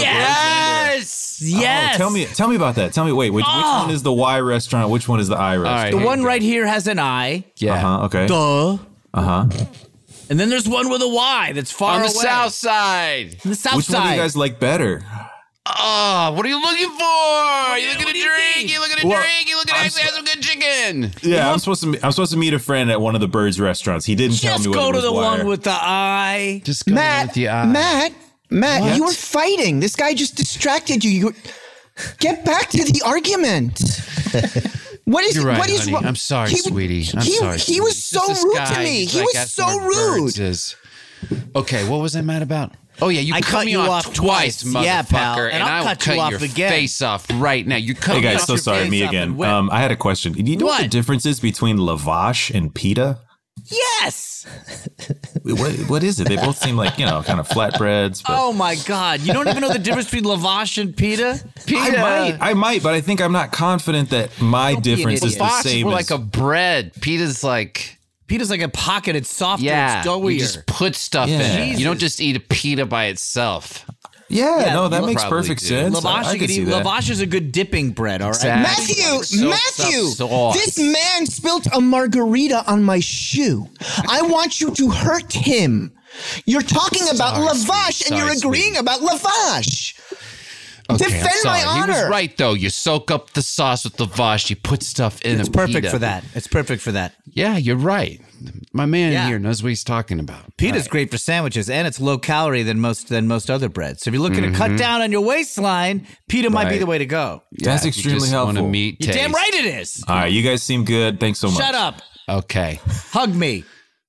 [SPEAKER 5] Yes. Yes.
[SPEAKER 9] Oh, tell me about that. Tell me. Wait, which one is the Y restaurant? Which one is the I restaurant?
[SPEAKER 5] The one right here has an I.
[SPEAKER 2] Yeah.
[SPEAKER 9] Okay.
[SPEAKER 5] Duh.
[SPEAKER 9] And
[SPEAKER 5] then there's one with a Y that's far away.
[SPEAKER 2] On the south side.
[SPEAKER 5] On the south
[SPEAKER 9] Which
[SPEAKER 5] side.
[SPEAKER 9] one do you guys like better?
[SPEAKER 2] Oh, what are you looking for? You looking at a drink? You looking at a drink? You looking at actually have some good chicken?
[SPEAKER 9] Yeah, I'm supposed to meet a friend at one of the Birds restaurants. He didn't tell me what it was.
[SPEAKER 5] Just go to the one with the I.
[SPEAKER 2] Just go with the I.
[SPEAKER 8] Matt, what? You were fighting. This guy just distracted you. Get back to the argument.
[SPEAKER 2] You're right, honey. I'm sorry, sweetie. I'm sorry.
[SPEAKER 8] He was so rude to me. He was so rude.
[SPEAKER 2] Okay, what was I mad about? Oh yeah, you cut me off twice, motherfucker,
[SPEAKER 5] yeah, pal, and
[SPEAKER 2] I will cut your face off right now. You cut me off.
[SPEAKER 9] Hey guys, so sorry, me again. I had a question. Do you know what the difference is between lavash and pita?
[SPEAKER 5] Yes.
[SPEAKER 9] What is it? They both seem like, kind of flatbreads. But
[SPEAKER 5] oh my God. You don't even know the difference between lavash and pita?
[SPEAKER 9] I might, but I think I'm not confident that my difference is the same.
[SPEAKER 2] Lavash is more like a bread. Pita's like
[SPEAKER 5] a pocket. It's softer.
[SPEAKER 2] Yeah,
[SPEAKER 5] it's doughier.
[SPEAKER 2] You just put stuff in it. You don't just eat a pita by itself.
[SPEAKER 9] Yeah, no, that makes perfect sense.
[SPEAKER 5] Lavash is a good dipping bread, all right?
[SPEAKER 2] Exactly.
[SPEAKER 8] Matthew, this man spilt a margarita on my shoe. I want you to hurt him. You're talking about lavash and you're agreeing about lavash.
[SPEAKER 2] Okay,
[SPEAKER 8] Defend
[SPEAKER 2] I'm sorry.
[SPEAKER 8] my honor.
[SPEAKER 2] He was right, though. You soak up the sauce with lavash. You put stuff in
[SPEAKER 5] It's
[SPEAKER 2] a
[SPEAKER 5] perfect
[SPEAKER 2] pita.
[SPEAKER 5] for that. It's perfect for that.
[SPEAKER 2] Yeah, you're right. My man
[SPEAKER 5] Yeah.
[SPEAKER 2] here knows what he's talking about.
[SPEAKER 5] Pita's great for sandwiches, and it's low calorie than most other breads. So if you're looking to cut down on your waistline, pita might be
[SPEAKER 2] Right.
[SPEAKER 5] the way to go.
[SPEAKER 9] That's
[SPEAKER 2] you
[SPEAKER 9] extremely
[SPEAKER 2] just
[SPEAKER 9] helpful.
[SPEAKER 2] Want a meat
[SPEAKER 5] You're damn
[SPEAKER 2] taste.
[SPEAKER 5] right it is.
[SPEAKER 9] All right, you guys seem good. Thanks so much.
[SPEAKER 5] Shut up.
[SPEAKER 2] Okay.
[SPEAKER 5] Hug me.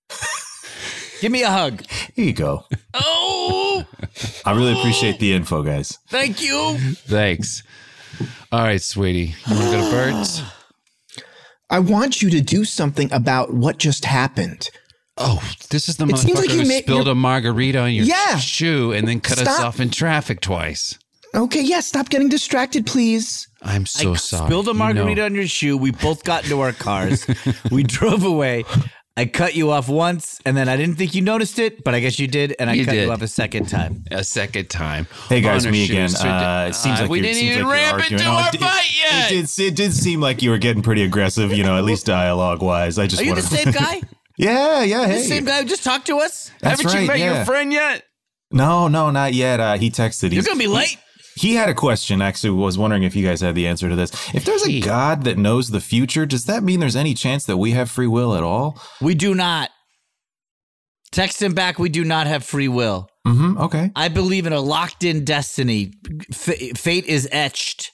[SPEAKER 5] Give me a hug.
[SPEAKER 9] Here you go.
[SPEAKER 5] Oh,
[SPEAKER 9] I really appreciate the info, guys.
[SPEAKER 5] thank you.
[SPEAKER 2] Thanks. All right, sweetie. You want to go to Birds?
[SPEAKER 8] I want you to do something about what just happened.
[SPEAKER 2] Oh, this is the
[SPEAKER 8] It seems
[SPEAKER 2] motherfucker
[SPEAKER 8] like you
[SPEAKER 2] who
[SPEAKER 8] made-
[SPEAKER 2] spilled a margarita on your
[SPEAKER 8] Yeah.
[SPEAKER 2] shoe and then cut us
[SPEAKER 8] Stop.
[SPEAKER 2] off in traffic twice.
[SPEAKER 8] Okay, yeah, stop getting distracted, please.
[SPEAKER 2] I'm so
[SPEAKER 5] I
[SPEAKER 2] sorry.
[SPEAKER 5] spilled a
[SPEAKER 2] You
[SPEAKER 5] margarita
[SPEAKER 2] know.
[SPEAKER 5] on your shoe. We both got into our cars. We drove away. I cut you off once, and then I didn't think you noticed it, but I guess you did, and I
[SPEAKER 2] You
[SPEAKER 5] cut
[SPEAKER 2] did.
[SPEAKER 5] you off a second time.
[SPEAKER 2] A second time.
[SPEAKER 9] Hey guys,
[SPEAKER 2] On a
[SPEAKER 9] me
[SPEAKER 2] shoe.
[SPEAKER 9] again.
[SPEAKER 2] So
[SPEAKER 9] It seems like
[SPEAKER 2] we
[SPEAKER 9] you're-
[SPEAKER 2] didn't
[SPEAKER 9] seems
[SPEAKER 2] even
[SPEAKER 9] like you're
[SPEAKER 2] ramp
[SPEAKER 9] arguing.
[SPEAKER 2] into
[SPEAKER 9] No,
[SPEAKER 2] our
[SPEAKER 9] it-
[SPEAKER 2] fight yet.
[SPEAKER 9] It did seem like you were getting pretty aggressive, at least dialogue wise. I just
[SPEAKER 5] Are you
[SPEAKER 9] wanted
[SPEAKER 5] the same guy?
[SPEAKER 9] Yeah,
[SPEAKER 5] The
[SPEAKER 9] hey.
[SPEAKER 5] same guy who just talked to us?
[SPEAKER 9] That's
[SPEAKER 2] Haven't you
[SPEAKER 9] right,
[SPEAKER 2] met
[SPEAKER 9] yeah.
[SPEAKER 2] your friend yet?
[SPEAKER 9] No, not yet. He texted.
[SPEAKER 5] You're going to be late.
[SPEAKER 9] He had a question, actually, was wondering if you guys had the answer to this. If there's a God that knows the future, does that mean there's any chance that we have free will at all?
[SPEAKER 5] We do not. Text him back. We do not have free will.
[SPEAKER 9] Mm-hmm. Okay.
[SPEAKER 5] I believe in a locked-in destiny. Fate is etched.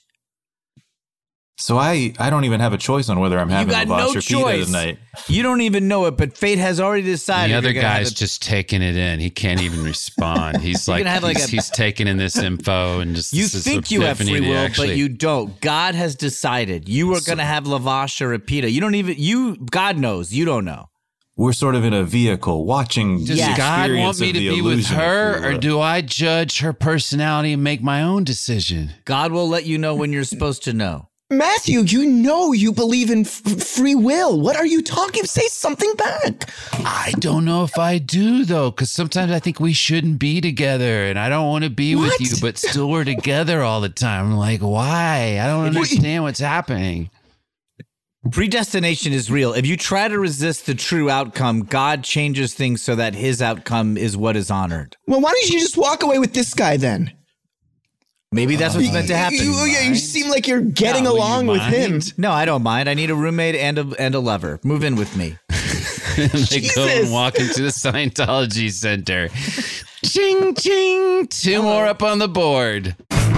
[SPEAKER 9] So I don't even have a choice on whether I'm having
[SPEAKER 5] got
[SPEAKER 9] lavash
[SPEAKER 5] no
[SPEAKER 9] or pita
[SPEAKER 5] choice.
[SPEAKER 9] tonight.
[SPEAKER 5] You don't even know it, but fate has already decided.
[SPEAKER 2] The other
[SPEAKER 5] you're gonna have
[SPEAKER 2] guy's
[SPEAKER 5] a-
[SPEAKER 2] just taking it in. He can't even respond. He's
[SPEAKER 5] You're
[SPEAKER 2] like,
[SPEAKER 5] gonna have like
[SPEAKER 2] he's taking in this info and just
[SPEAKER 5] You
[SPEAKER 2] this
[SPEAKER 5] think you have
[SPEAKER 2] epiphany
[SPEAKER 5] free
[SPEAKER 2] to
[SPEAKER 5] will,
[SPEAKER 2] actually-
[SPEAKER 5] but you don't. God has decided you are going to have lavash or a pita. You don't even. God knows. You don't know.
[SPEAKER 9] We're sort of in a vehicle watching.
[SPEAKER 2] Does
[SPEAKER 9] the
[SPEAKER 2] God
[SPEAKER 9] experience
[SPEAKER 2] want me
[SPEAKER 9] of
[SPEAKER 2] to
[SPEAKER 9] the
[SPEAKER 2] be with
[SPEAKER 9] illusion of
[SPEAKER 2] her,
[SPEAKER 9] free
[SPEAKER 2] or
[SPEAKER 9] will.
[SPEAKER 2] do I judge her personality and make my own decision?
[SPEAKER 5] God will let you know when you're supposed to know.
[SPEAKER 8] Matthew, you know you believe in free will. What are you talking? Say something back.
[SPEAKER 2] I don't know if I do, though, because sometimes I think we shouldn't be together, and I don't want to be with you, but still we're together all the time. I'm like, why? I don't understand what's happening.
[SPEAKER 5] Predestination is real. If you try to resist the true outcome, God changes things so that his outcome is what is honored.
[SPEAKER 8] Well, why don't you just walk away with this guy then?
[SPEAKER 5] Maybe that's what's meant to happen.
[SPEAKER 8] You seem like you're getting along with him.
[SPEAKER 5] No, I don't mind. I need a roommate and a lover. Move in with me.
[SPEAKER 2] They go and walk into the Scientology Center. Ching, ching. Two more up on the board.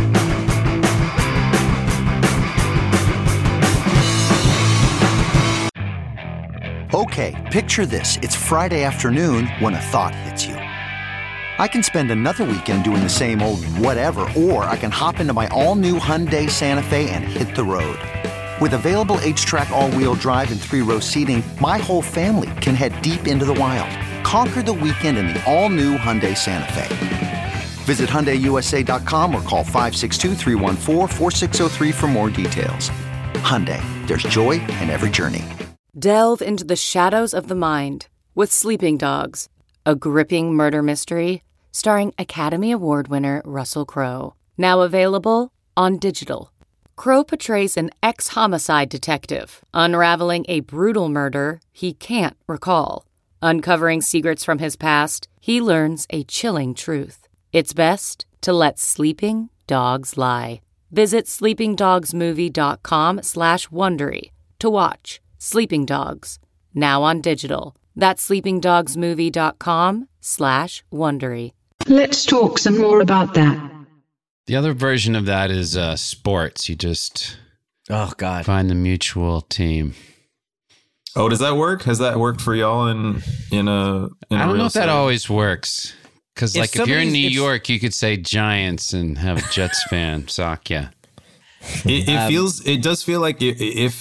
[SPEAKER 10] Okay, picture this. It's Friday afternoon when a thought hits you. I can spend another weekend doing the same old whatever, or I can hop into my all-new Hyundai Santa Fe and hit the road. With available H-Track all-wheel drive and 3-row seating, my whole family can head deep into the wild. Conquer the weekend in the all-new Hyundai Santa Fe. Visit HyundaiUSA.com or call 562-314-4603 for more details. Hyundai, there's joy in every journey.
[SPEAKER 12] Delve into the shadows of the mind with Sleeping Dogs, a gripping murder mystery starring Academy Award winner Russell Crowe. Now available on digital. Crowe portrays an ex-homicide detective unraveling a brutal murder he can't recall. Uncovering secrets from his past, he learns a chilling truth. It's best to let sleeping dogs lie. Visit sleepingdogsmovie.com/Wondery to watch Sleeping Dogs, now on digital. That's sleepingdogsmovie.com/Wondery.
[SPEAKER 3] Let's talk some more about that.
[SPEAKER 2] The other version of that is sports. You just find the mutual team.
[SPEAKER 9] Oh, does that work? Has that worked for y'all in a
[SPEAKER 2] I don't
[SPEAKER 9] real
[SPEAKER 2] know if that
[SPEAKER 9] setting?
[SPEAKER 2] always works. Because
[SPEAKER 5] If
[SPEAKER 2] like if you're in New
[SPEAKER 5] somebody's-
[SPEAKER 2] York, you could say Giants and have a Jets fan sock you.
[SPEAKER 9] It does feel like if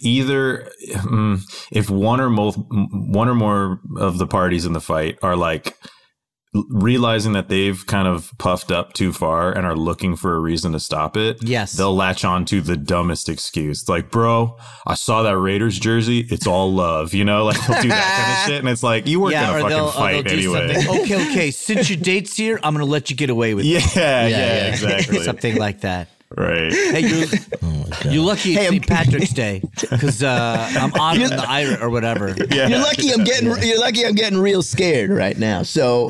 [SPEAKER 9] one or more of the parties in the fight are like realizing that they've kind of puffed up too far and are looking for a reason to stop it,
[SPEAKER 5] yes,
[SPEAKER 9] they'll latch on to the dumbest excuse. It's like, bro, I saw that Raiders jersey. It's all love, like they'll do that kind of shit. And it's like, you weren't
[SPEAKER 5] Yeah,
[SPEAKER 9] gonna
[SPEAKER 5] or
[SPEAKER 9] fucking
[SPEAKER 5] they'll
[SPEAKER 9] fight
[SPEAKER 5] do
[SPEAKER 9] anyway.
[SPEAKER 5] something. Okay. Since your date's here, I'm gonna let you get away with it.
[SPEAKER 9] Yeah, exactly.
[SPEAKER 5] Something like that.
[SPEAKER 9] Right.
[SPEAKER 5] Hey, you're lucky it's St. Patrick's Day because I'm on the Irish or whatever.
[SPEAKER 8] Yeah. You're lucky I'm getting real scared right now. So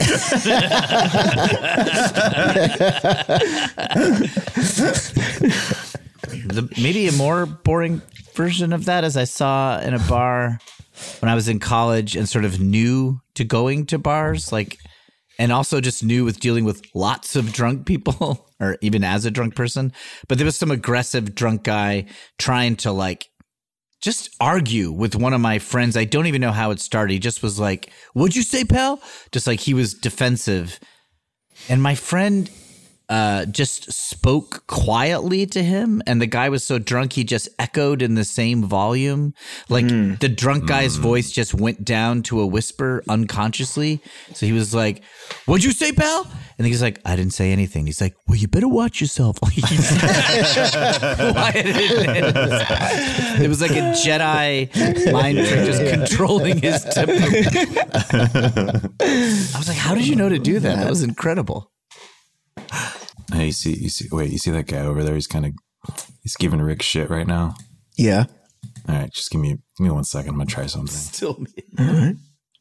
[SPEAKER 5] maybe a more boring version of that is I saw in a bar when I was in college and sort of new to going to bars, like, and also just new with dealing with lots of drunk people or even as a drunk person. But there was some aggressive drunk guy trying to like just argue with one of my friends. I don't even know how it started. He just was like, "What'd you say, pal?" Just like he was defensive. And my friend just spoke quietly to him, and the guy was so drunk he just echoed in the same volume. Like the drunk guy's voice just went down to a whisper unconsciously. So he was like, "What'd you say, pal?" And he's like, "I didn't say anything." He's like, "Well, you better watch yourself." It was like a Jedi mind trick, just controlling his temper. I was like, "How did you know to do that?" That was incredible.
[SPEAKER 9] Hey, you see that guy over there? He's giving Rick shit right now.
[SPEAKER 8] Yeah.
[SPEAKER 9] All right, just give me 1 second. I'm gonna try something.
[SPEAKER 5] Still me.
[SPEAKER 8] All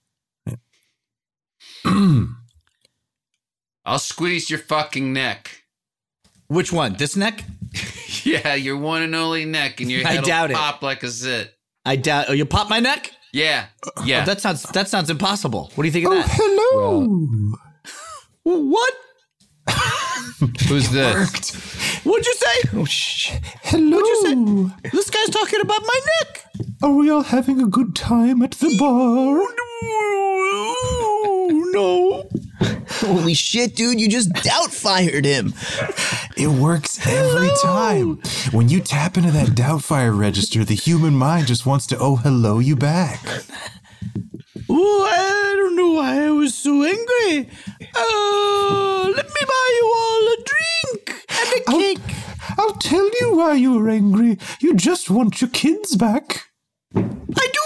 [SPEAKER 8] right.
[SPEAKER 2] I'll squeeze your fucking neck.
[SPEAKER 5] Which one? This neck?
[SPEAKER 2] Yeah, your one and only neck, and your head will pop like a zit.
[SPEAKER 5] I doubt. Oh, you pop my neck?
[SPEAKER 2] Yeah.
[SPEAKER 5] Oh, that sounds impossible. What do you think of that?
[SPEAKER 8] Hello.
[SPEAKER 5] Well, what?
[SPEAKER 2] Who's this?
[SPEAKER 5] What'd you say?
[SPEAKER 8] Oh, hello.
[SPEAKER 5] What'd you say? This guy's talking about my neck.
[SPEAKER 9] Are we all having a good time at the bar?
[SPEAKER 5] No.
[SPEAKER 8] Holy shit, dude. You just doubtfired him.
[SPEAKER 9] It works every time. When you tap into that doubtfire register, the human mind just wants to hello you back.
[SPEAKER 5] Oh, I don't know why I was so angry. Let me buy you all a drink and a cake.
[SPEAKER 9] I'll tell you why you were angry. You just want your kids back.
[SPEAKER 5] I do.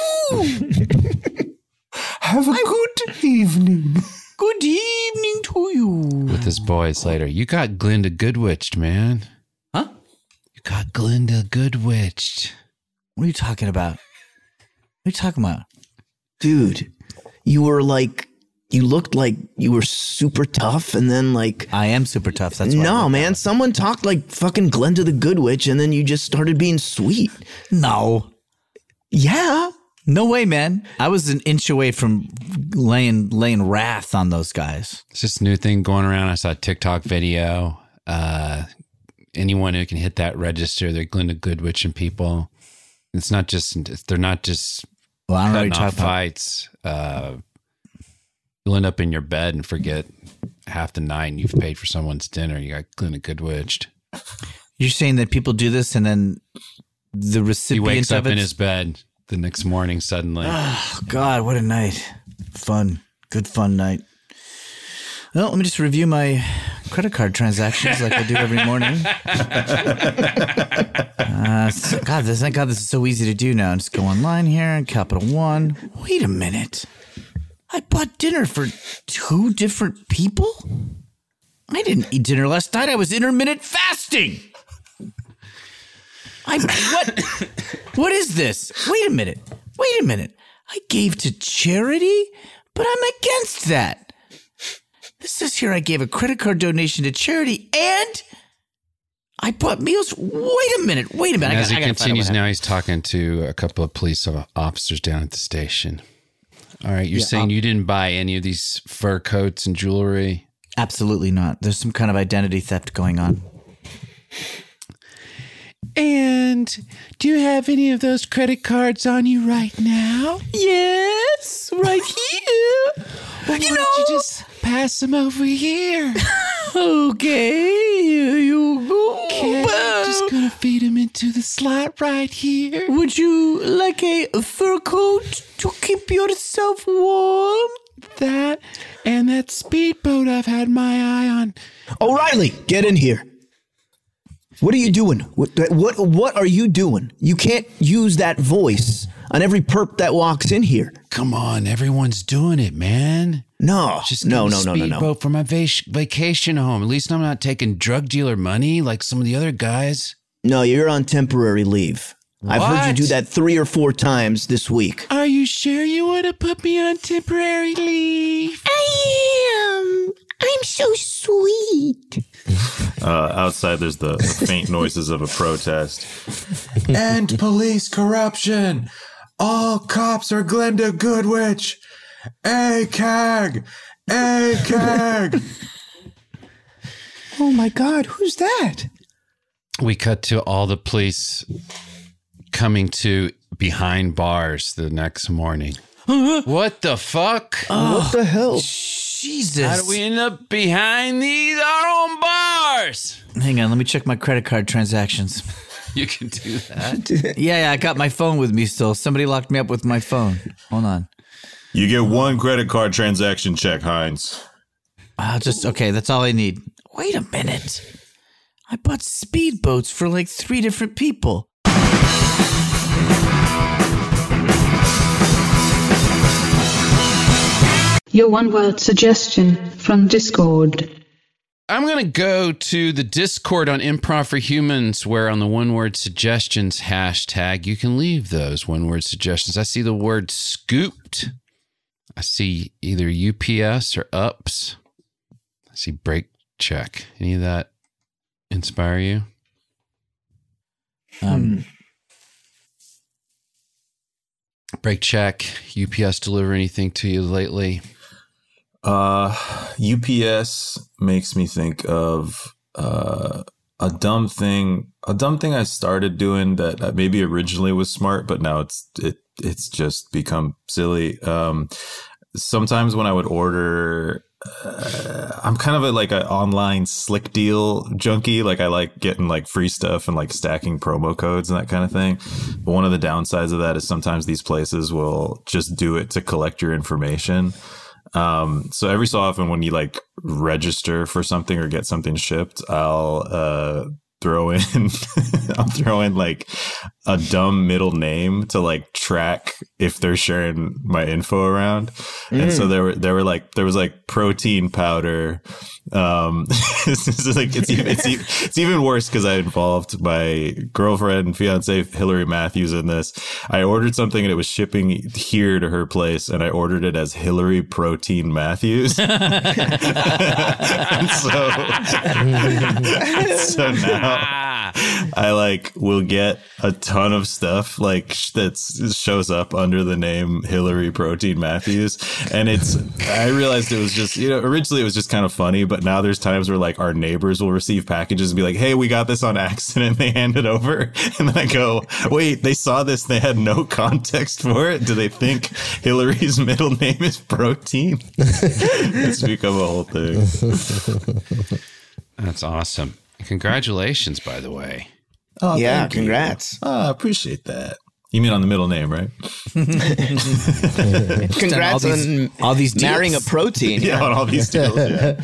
[SPEAKER 9] Have a good evening.
[SPEAKER 5] Good evening to you.
[SPEAKER 2] With his boys later. You got Glinda Goodwitched, man.
[SPEAKER 5] Huh?
[SPEAKER 2] You got Glinda Goodwitched.
[SPEAKER 5] What are you talking about? What are you talking about?
[SPEAKER 8] Dude, you looked like you were super tough, and then like
[SPEAKER 5] I am super tough. That's why
[SPEAKER 8] no, man. Someone talked like fucking Glinda the Good Witch, and then you just started being sweet.
[SPEAKER 5] No,
[SPEAKER 8] yeah,
[SPEAKER 5] no way, man. I was an inch away from laying wrath on those guys.
[SPEAKER 2] It's just a new thing going around. I saw a TikTok video. Anyone who can hit that register, they're Glinda Goodwitch and people. It's not just they're not just.
[SPEAKER 5] Well, I don't know what you're
[SPEAKER 2] talking
[SPEAKER 5] talking about.
[SPEAKER 2] fights. You'll end up in your bed and forget half the night and you've paid for someone's dinner. You got Glinda Goodwitched.
[SPEAKER 5] You're saying that people do this and then the recipient
[SPEAKER 2] He wakes up
[SPEAKER 5] of
[SPEAKER 2] in his bed the next morning suddenly.
[SPEAKER 5] Oh, God, what a night. Fun. Good fun night. Well, let me just review my credit card transactions like I do every morning. God, this is so easy to do now. Just go online here and Capital One. Wait a minute. I bought dinner for 2 different people? I didn't eat dinner last night. I was intermittent fasting. What is this? Wait a minute. I gave to charity, but I'm against that. This says here I gave a credit card donation to charity and I bought meals. Wait a minute.
[SPEAKER 2] And as he continues now, he's talking to a couple of police officers down at the station. All right, you're saying you didn't buy any of these fur coats and jewelry?
[SPEAKER 5] Absolutely not. There's some kind of identity theft going on.
[SPEAKER 2] And do you have any of those credit cards on you right now?
[SPEAKER 5] Yes, right here.
[SPEAKER 2] Well, why don't you just pass them over here?
[SPEAKER 5] Okay, here you go.
[SPEAKER 2] Okay, I'm just going to feed them into the slot right here.
[SPEAKER 5] Would you like a fur coat to keep yourself warm?
[SPEAKER 2] That and that speedboat I've had my eye on.
[SPEAKER 8] O'Reilly, get in here. What are you doing? What are you doing? You can't use that voice on every perp that walks in here.
[SPEAKER 2] Come on, everyone's doing it, man.
[SPEAKER 8] No,
[SPEAKER 2] Just
[SPEAKER 8] no.
[SPEAKER 2] Speedboat for my vacation home. At least I'm not taking drug dealer money like some of the other guys.
[SPEAKER 8] No, you're on temporary leave. I've heard you do that 3 or 4 times this week.
[SPEAKER 2] Are you sure you want to put me on temporary leave?
[SPEAKER 8] I am. I'm so sweet.
[SPEAKER 9] Outside, there's the faint noises of a protest. End police corruption. All cops are Glenda Goodwitch. ACAG. ACAG.
[SPEAKER 8] Oh my God, who's that?
[SPEAKER 2] We cut to all the police coming to behind bars the next morning. What the fuck?
[SPEAKER 8] What the hell?
[SPEAKER 5] Jesus.
[SPEAKER 2] How do we end up behind our own bars?
[SPEAKER 5] Hang on, let me check my credit card transactions.
[SPEAKER 2] You can do that?
[SPEAKER 5] Yeah, I got my phone with me still. Somebody locked me up with my phone. Hold on.
[SPEAKER 9] You get 1 credit card transaction check, Hines.
[SPEAKER 5] Okay, that's all I need. Wait a minute. I bought speedboats for like 3 different people.
[SPEAKER 3] Your one-word suggestion from Discord.
[SPEAKER 2] I'm going to go to the Discord on Improv for Humans, where on the one-word suggestions hashtag, you can leave those one-word suggestions. I see the word scooped. I see either UPS or ups. I see brake check. Any of that inspire you? Brake check. UPS deliver anything to you lately?
[SPEAKER 9] UPS makes me think of a dumb thing I started doing that maybe originally was smart, but now it's just become silly. Sometimes when I would order, I'm kind of like an online slick deal junkie. Like I like getting like free stuff and like stacking promo codes and that kind of thing. But one of the downsides of that is sometimes these places will just do it to collect your information. So every so often when you like register for something or get something shipped, I'll throw in like a dumb middle name to like track if they're sharing my info around. And so there was like protein powder. It's even worse because I involved my girlfriend and fiance Hillary Matthews in this. I ordered something and it was shipping here to her place, and I ordered it as Hillary Protein Matthews. And so now I like will get a ton of stuff like that shows up under the name Hillary Protein Matthews, and I realized it was just, originally it was just kind of funny, but now there's times where like our neighbors will receive packages and be like, hey, we got this on accident. They hand it over. And then I go, wait, they saw this. They had no context for it. Do they think Hillary's middle name is Protein? It's become a whole thing.
[SPEAKER 2] That's awesome. Congratulations, by the way.
[SPEAKER 9] Oh,
[SPEAKER 8] yeah, congrats.
[SPEAKER 9] I appreciate that. You mean on the middle name, right?
[SPEAKER 8] Congrats on
[SPEAKER 5] all these deals.
[SPEAKER 8] marrying a protein.
[SPEAKER 9] Yeah, on all these deals. Yeah.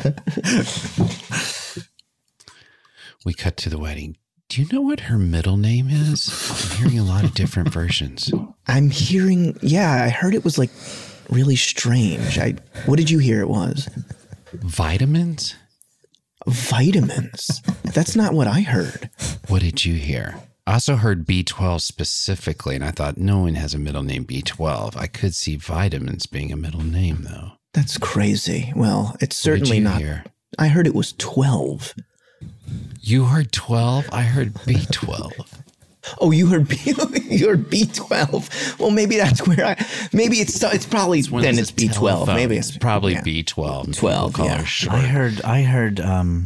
[SPEAKER 2] We cut to the wedding. Do you know what her middle name is? I'm hearing a lot of different versions.
[SPEAKER 8] I'm hearing, I heard it was like really strange. What did you hear it was?
[SPEAKER 2] Vitamins?
[SPEAKER 8] Vitamins? That's not what I heard.
[SPEAKER 2] What did you hear? I also heard B12 specifically, and I thought no one has a middle name B12. I could see vitamins being a middle name, though.
[SPEAKER 8] That's crazy. Well, it's certainly not.
[SPEAKER 2] Hear?
[SPEAKER 8] I heard it was 12.
[SPEAKER 2] You heard 12? I heard B12.
[SPEAKER 8] Oh, you heard B12. Well, maybe that's where it's probably then it's B12.
[SPEAKER 2] Telephone.
[SPEAKER 8] Maybe
[SPEAKER 2] it's probably B12.
[SPEAKER 8] 12.
[SPEAKER 2] Call
[SPEAKER 8] Yeah.
[SPEAKER 2] her short.
[SPEAKER 5] I heard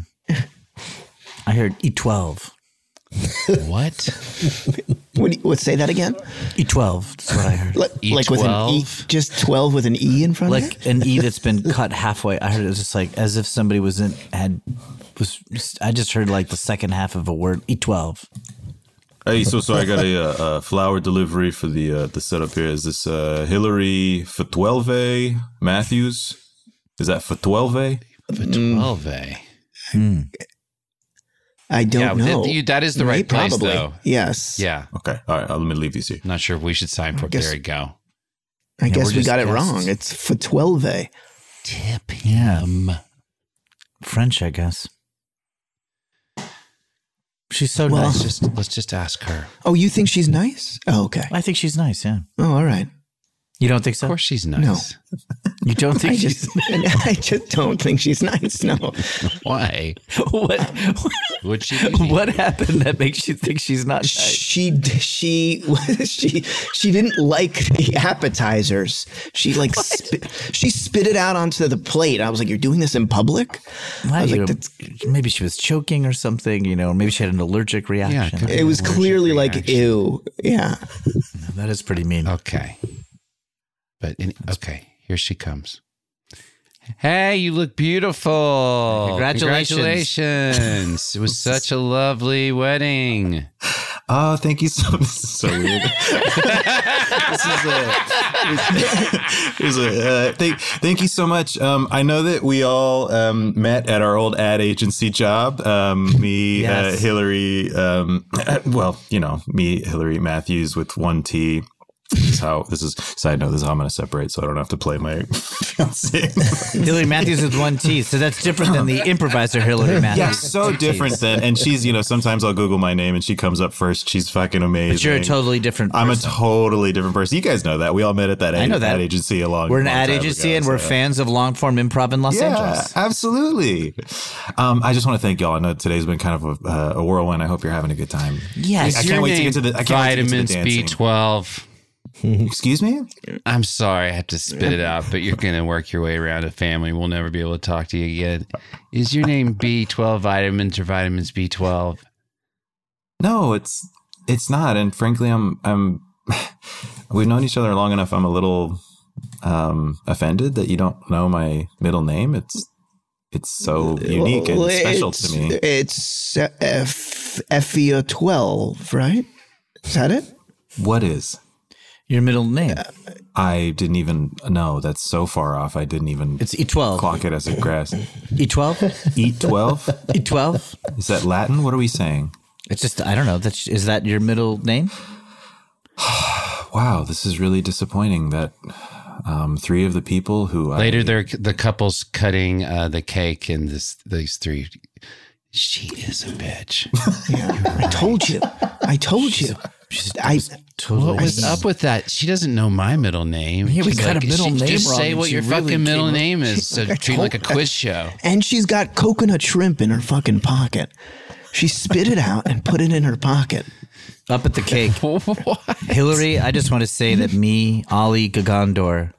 [SPEAKER 5] E12.
[SPEAKER 2] What?
[SPEAKER 8] Say that again?
[SPEAKER 5] E12. That's what I heard.
[SPEAKER 8] Like with an E, just 12 with an E in front of it?
[SPEAKER 5] Like an E that's been cut halfway. I heard it was just like as if somebody I just heard like the second half of a word, E12.
[SPEAKER 9] Hey, so I got a flower delivery for the setup here. Is this Hillary Fatwelve Matthews? Is that Fatwelve?
[SPEAKER 2] Fatwelve.
[SPEAKER 8] I don't know.
[SPEAKER 2] That is the right place,
[SPEAKER 8] probably.
[SPEAKER 2] though.
[SPEAKER 8] Yes.
[SPEAKER 2] Yeah.
[SPEAKER 9] Okay. All right. Let me leave these here.
[SPEAKER 2] Not sure if we should sign for it. There you go.
[SPEAKER 8] I guess we got it wrong. It's for 12.
[SPEAKER 2] Tip him.
[SPEAKER 5] French, I guess. She's so nice.
[SPEAKER 2] Let's just ask her.
[SPEAKER 8] Oh, you think she's nice? Oh, okay.
[SPEAKER 5] I think she's nice, yeah.
[SPEAKER 8] Oh, all right.
[SPEAKER 5] You don't think so?
[SPEAKER 2] Of course she's nice.
[SPEAKER 8] No.
[SPEAKER 5] You don't think she's
[SPEAKER 8] I just don't think she's nice, no.
[SPEAKER 2] Why? Would she be?
[SPEAKER 5] What happened that makes you think she's not nice?
[SPEAKER 8] She didn't like the appetizers. She she spit it out onto the plate. I was like, "You're doing this in public?"
[SPEAKER 5] I was like, maybe she was choking or something, maybe she had an allergic reaction.
[SPEAKER 8] Yeah, it was clearly like, ew. Yeah.
[SPEAKER 5] That is pretty mean.
[SPEAKER 2] Okay. But okay, here she comes. Hey, you look beautiful. Congratulations. It was such a lovely wedding.
[SPEAKER 9] Oh, thank you so much. This is so weird. Thank you so much. I know that we all met at our old ad agency job. Me,
[SPEAKER 5] Yes.
[SPEAKER 9] Hillary, me, Hillary Matthews with 1 T. This is side note. This is how I'm going to separate, so I don't have to play my fiance.
[SPEAKER 5] Hillary Matthews with 1 T. So that's different than the improviser Hillary Matthews.
[SPEAKER 9] Yeah, so different than. And she's, sometimes I'll Google my name and she comes up first. She's fucking amazing.
[SPEAKER 5] But you're a totally different person.
[SPEAKER 9] I'm a totally different person. You guys know that. We all met at that ad agency
[SPEAKER 5] We're an ad agency and we're fans of long form improv in Los Angeles.
[SPEAKER 9] Yeah, absolutely. I just want to thank y'all. I know today's been kind of a whirlwind. I hope you're having a good time.
[SPEAKER 5] Yes.
[SPEAKER 9] I can't wait to get to the
[SPEAKER 2] Vitamins
[SPEAKER 9] dancing.
[SPEAKER 2] B12.
[SPEAKER 9] Excuse me?
[SPEAKER 2] I'm sorry I have to spit it out, but you're going to work your way around a family. We'll never be able to talk to you again. Is your name B12 vitamins or vitamins B12?
[SPEAKER 9] No, it's not. And frankly, I'm we've known each other long enough. I'm a little offended that you don't know my middle name. It's so unique and special to me.
[SPEAKER 8] It's Effia 12, right? Is that it?
[SPEAKER 9] What is?
[SPEAKER 5] Your middle name.
[SPEAKER 9] I didn't even know. That's so far off. I didn't even.
[SPEAKER 5] It's E12.
[SPEAKER 9] Clock it as a grass.
[SPEAKER 5] E12?
[SPEAKER 9] E12?
[SPEAKER 5] E12?
[SPEAKER 9] Is that Latin? What are we saying?
[SPEAKER 5] It's just, I don't know. Is that your middle name?
[SPEAKER 9] Wow, this is really disappointing that 3 of the people who
[SPEAKER 2] later the couple's cutting the cake and these 3. She is a bitch.
[SPEAKER 8] Yeah, I told you.
[SPEAKER 2] What was up with that? She doesn't know my middle name.
[SPEAKER 5] Yeah, we got a middle name
[SPEAKER 2] just
[SPEAKER 5] wrong.
[SPEAKER 2] say what your fucking middle name is. So treat it like a quiz show.
[SPEAKER 8] And she's got coconut shrimp in her fucking pocket. She spit it out and put it in her pocket.
[SPEAKER 5] Up at the cake. Hillary, I just want to say that me, Ali Gagandor,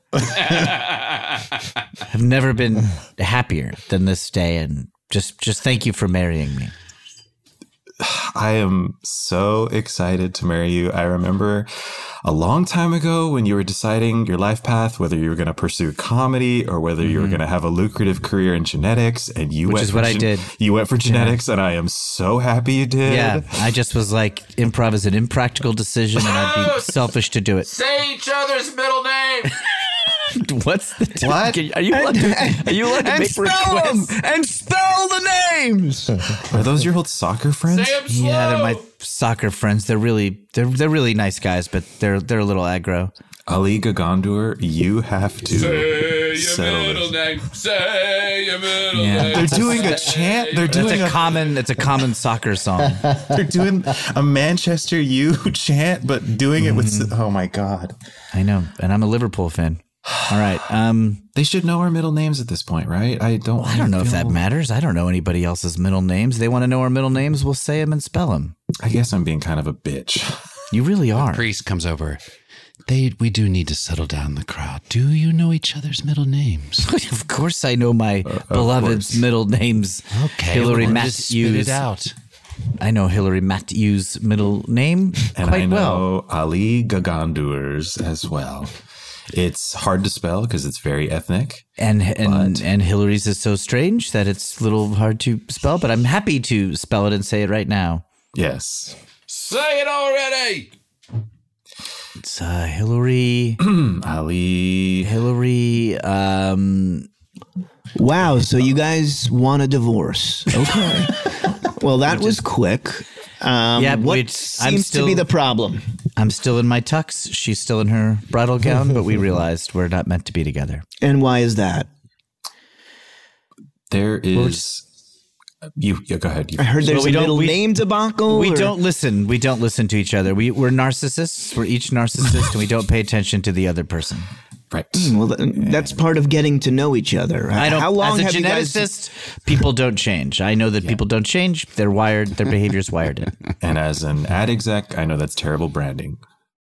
[SPEAKER 5] have never been happier than this day, and just thank you for marrying me.
[SPEAKER 9] I am so excited to marry you. I remember a long time ago when you were deciding your life path, whether you were going to pursue comedy or whether you were going to have a lucrative career in genetics, and
[SPEAKER 5] Which is what I did.
[SPEAKER 9] You went for genetics, and I am so happy you did.
[SPEAKER 5] Yeah, I just was like, improv is an impractical decision, and I'd be selfish to do it.
[SPEAKER 2] Say each other's middle name.
[SPEAKER 5] What's the
[SPEAKER 9] what?
[SPEAKER 5] Are you allowed to make requests?
[SPEAKER 8] And spell the names.
[SPEAKER 9] Are those your old soccer friends?
[SPEAKER 2] Say 'em slow.
[SPEAKER 5] Yeah, they're my soccer friends. They're really nice guys, but they're a little aggro.
[SPEAKER 9] Ali Gagandur, you have to
[SPEAKER 2] Say your middle name. Say your middle name.
[SPEAKER 9] They're doing a chant. They're doing
[SPEAKER 5] It's a common soccer song.
[SPEAKER 9] They're doing a Manchester U chant, but doing it with. Oh my God!
[SPEAKER 5] I know, and I'm a Liverpool fan. All right.
[SPEAKER 9] They should know our middle names at this point, right? I don't
[SPEAKER 5] know if that matters. I don't know anybody else's middle names. They want to know our middle names. We'll say them and spell them.
[SPEAKER 9] I guess I'm being kind of a bitch.
[SPEAKER 5] You really are.
[SPEAKER 2] The priest comes over. We do need to settle down the crowd. Do you know each other's middle names?
[SPEAKER 5] Of course I know my beloved's middle names.
[SPEAKER 2] Okay.
[SPEAKER 5] Hillary
[SPEAKER 2] Matthews. Spit it out.
[SPEAKER 5] I know Hillary Matthews' middle name
[SPEAKER 9] and
[SPEAKER 5] quite
[SPEAKER 9] I know
[SPEAKER 5] well.
[SPEAKER 9] Ali Gagandur's as well. It's hard to spell because it's very ethnic.
[SPEAKER 5] And Hillary's is so strange that it's a little hard to spell, but I'm happy to spell it and say it right now.
[SPEAKER 9] Yes.
[SPEAKER 2] Say it already.
[SPEAKER 5] It's Hillary.
[SPEAKER 9] Ali.
[SPEAKER 5] Hillary.
[SPEAKER 8] Wow, so you guys want a divorce. Okay. Well, that was quick. What seems to be the problem?
[SPEAKER 5] I'm still in my tux. She's still in her bridal gown, but we realized we're not meant to be together.
[SPEAKER 8] And why is that?
[SPEAKER 9] There is... go ahead.
[SPEAKER 8] I heard there's a middle name debacle.
[SPEAKER 5] We don't listen. We don't listen to each other. We're narcissists. We're each narcissist, and we don't pay attention to the other person.
[SPEAKER 9] Right.
[SPEAKER 8] Well, that's part of getting to know each other. How long
[SPEAKER 5] as a
[SPEAKER 8] have
[SPEAKER 5] geneticist, people don't change. I know that people don't change. They're wired. Their behavior's wired in.
[SPEAKER 9] And as an ad exec, I know that's terrible branding.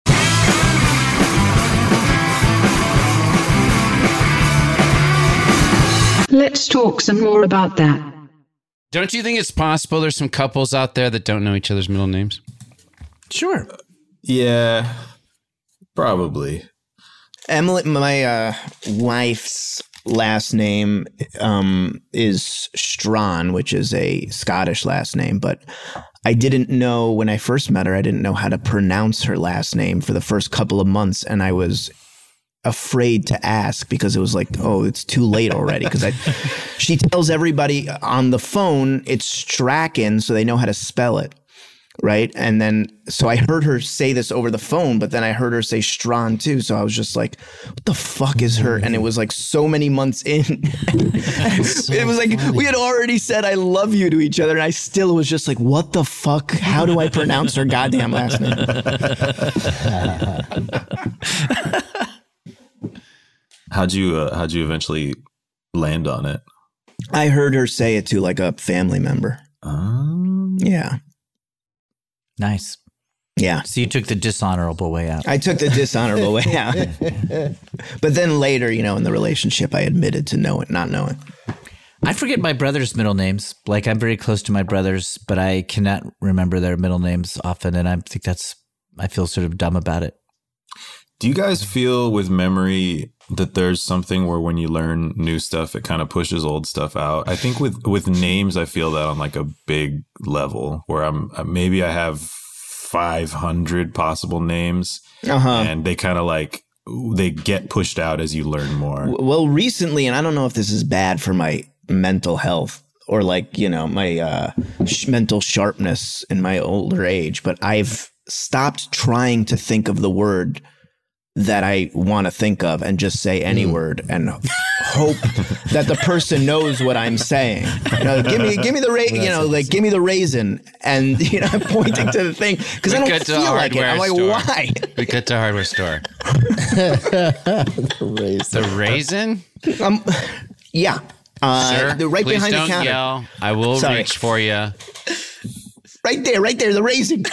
[SPEAKER 3] Let's talk some more about that.
[SPEAKER 2] Don't you think it's possible there's some couples out there that don't know each other's middle names?
[SPEAKER 5] Sure.
[SPEAKER 9] Yeah, probably.
[SPEAKER 8] Emily, my wife's last name is Strawn, which is a Scottish last name, but I didn't know when I first met her, I didn't know how to pronounce her last name for the first couple of months, and I was afraid to ask because it was like, oh, it's too late already. Because she tells everybody on the phone it's Strachan, so they know how to spell it, right? And then so I heard her say this over the phone, but then I heard her say Strawn too. So I was just like, what the fuck is her? And it was like so many months in. It was like we had already said I love you to each other, and I still was just like, what the fuck? How do I pronounce her goddamn last name?
[SPEAKER 9] How'd you eventually land on it?
[SPEAKER 8] I heard her say it to like a family member. Yeah.
[SPEAKER 5] Nice.
[SPEAKER 8] Yeah.
[SPEAKER 5] So you took the dishonorable way out.
[SPEAKER 8] I took the dishonorable way out. But then later, in the relationship, I admitted to not knowing.
[SPEAKER 5] I forget my brother's middle names. Like, I'm very close to my brothers, but I cannot remember their middle names often. And I feel sort of dumb about it.
[SPEAKER 9] Do you guys feel with memory that there's something where when you learn new stuff, it kind of pushes old stuff out? I think with names, I feel that on like a big level where maybe I have 500 possible names and they kind of like, they get pushed out as you learn more.
[SPEAKER 8] Well, recently, and I don't know if this is bad for my mental health or like, my mental sharpness in my older age, but I've stopped trying to think of the word that I want to think of and just say any word and hope that the person knows what I'm saying. Give me the give me the raisin, and I'm pointing to the thing because I don't feel like it. I'm like, why?
[SPEAKER 2] We cut to a hardware store. The raisin?
[SPEAKER 8] Yeah.
[SPEAKER 2] Sir,
[SPEAKER 8] right
[SPEAKER 2] please
[SPEAKER 8] behind
[SPEAKER 2] don't
[SPEAKER 8] the counter.
[SPEAKER 2] Yell. I will reach for you.
[SPEAKER 8] Right there, the raisin.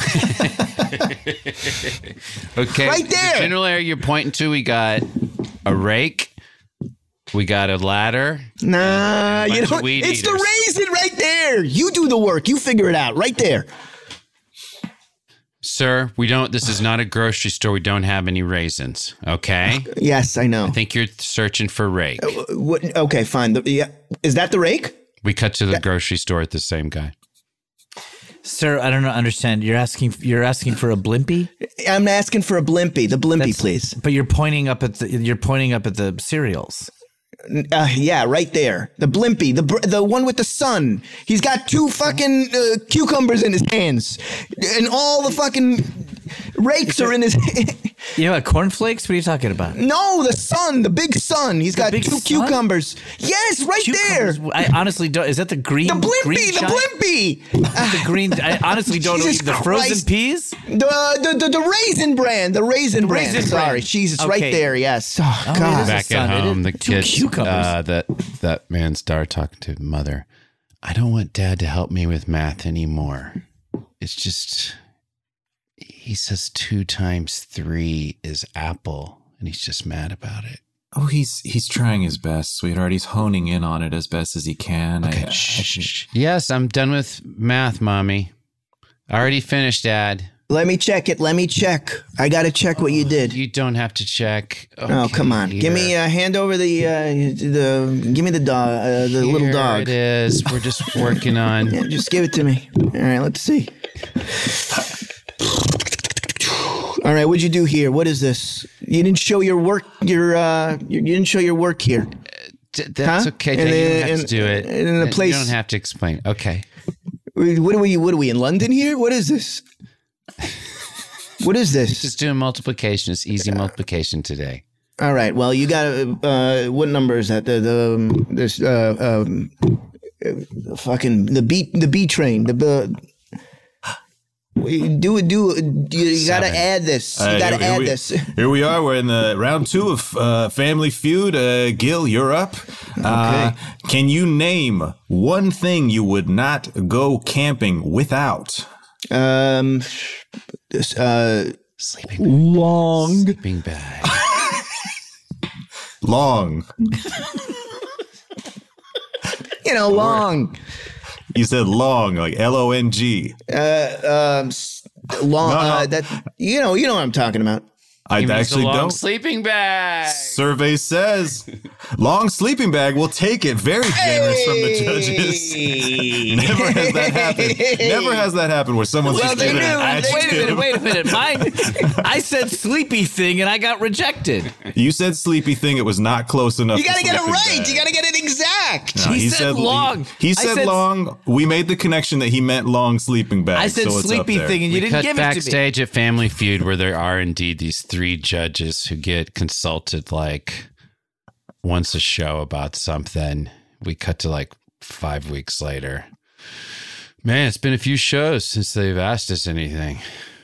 [SPEAKER 2] Okay.
[SPEAKER 8] Right there.
[SPEAKER 2] The general area you're pointing to, we got a rake. We got a ladder.
[SPEAKER 8] Nah, you know, it's the raisin right there. You do the work. You figure it out right there.
[SPEAKER 2] Sir, this is not a grocery store. We don't have any raisins. Okay.
[SPEAKER 8] Yes, I know.
[SPEAKER 2] I think you're searching for rake.
[SPEAKER 8] Okay, fine. Is that the rake?
[SPEAKER 2] We cut to the grocery store at the same guy.
[SPEAKER 5] Sir, I don't understand. You're asking for a blimpie?
[SPEAKER 8] I'm asking for a blimpie. The blimpie, please.
[SPEAKER 5] But you're pointing up at the cereals.
[SPEAKER 8] Yeah, right there. The blimpie, the one with the sun. He's got 2 fucking cucumbers in his hands, and all the fucking rakes are in his hand.
[SPEAKER 5] You know what, cornflakes? What are you talking about?
[SPEAKER 8] No, the sun, the big sun. He's got 2 cucumbers. Yes, right there.
[SPEAKER 5] I honestly don't. Is that the green?
[SPEAKER 8] The blimpie,
[SPEAKER 5] green
[SPEAKER 8] the blimpie.
[SPEAKER 5] The green. I honestly don't know. The frozen peas.
[SPEAKER 8] The raisin brand. The raisin brand. Sorry, Jesus, right there. Yes. Oh God.
[SPEAKER 2] Back at home, the kids. That man started talking to his mother. I don't want Dad to help me with math anymore. It's just. He says 2 times 3 is apple, and he's just mad about it.
[SPEAKER 9] Oh, he's trying his best, sweetheart. He's honing in on it as best as he can.
[SPEAKER 2] Okay, shh. Yes, I'm done with math, Mommy. I already finished, Dad.
[SPEAKER 8] Let me check it. Let me check. I got to check what you did.
[SPEAKER 2] You don't have to check. Okay,
[SPEAKER 8] oh, come on. Here. Give me hand over give me the dog, the little dog.
[SPEAKER 2] It is. We're just working on.
[SPEAKER 8] Yeah, just give it to me. All right, let's see. All right, what'd you do here? What is this? You didn't show your work. You didn't show your work here.
[SPEAKER 2] That's okay. You don't have to do it.
[SPEAKER 8] In the place.
[SPEAKER 2] You don't have to explain. Okay.
[SPEAKER 8] What are we in London here? What is this? What is this?
[SPEAKER 2] Just doing multiplication. It's easy multiplication today.
[SPEAKER 8] All right. Well, you got what number is that? Fucking the B train. You got to add this. You got to add this.
[SPEAKER 9] Here we are. We're in the round 2 of Family Feud. Gil, you're up.
[SPEAKER 8] Okay.
[SPEAKER 9] Can you name one thing you would not go camping without?
[SPEAKER 2] Sleeping bag.
[SPEAKER 9] Long.
[SPEAKER 8] Long.
[SPEAKER 9] You said long, like LONG.
[SPEAKER 8] Long.
[SPEAKER 9] No.
[SPEAKER 8] That you know what I'm talking about.
[SPEAKER 9] I actually don't.
[SPEAKER 2] Sleeping bag.
[SPEAKER 9] Survey says long sleeping bag. We'll take it. Very generous from the judges. Never has that happened. Never has that happened where someone's just given an adjective.
[SPEAKER 5] Wait a minute. Mine. I said sleepy thing and I got rejected.
[SPEAKER 9] You said sleepy thing. It was not close enough.
[SPEAKER 8] You got to get it right.
[SPEAKER 9] Bag.
[SPEAKER 8] You got to get it exact.
[SPEAKER 9] No,
[SPEAKER 5] he said long.
[SPEAKER 9] He said long. We made the connection that he meant long sleeping bag.
[SPEAKER 5] I said
[SPEAKER 9] so
[SPEAKER 5] sleepy thing and you didn't give it to me.
[SPEAKER 2] Backstage at Family Feud where there are indeed these 3 judges who get consulted like once a show about something. We cut to like 5 weeks later. Man, it's been a few shows since they've asked us anything.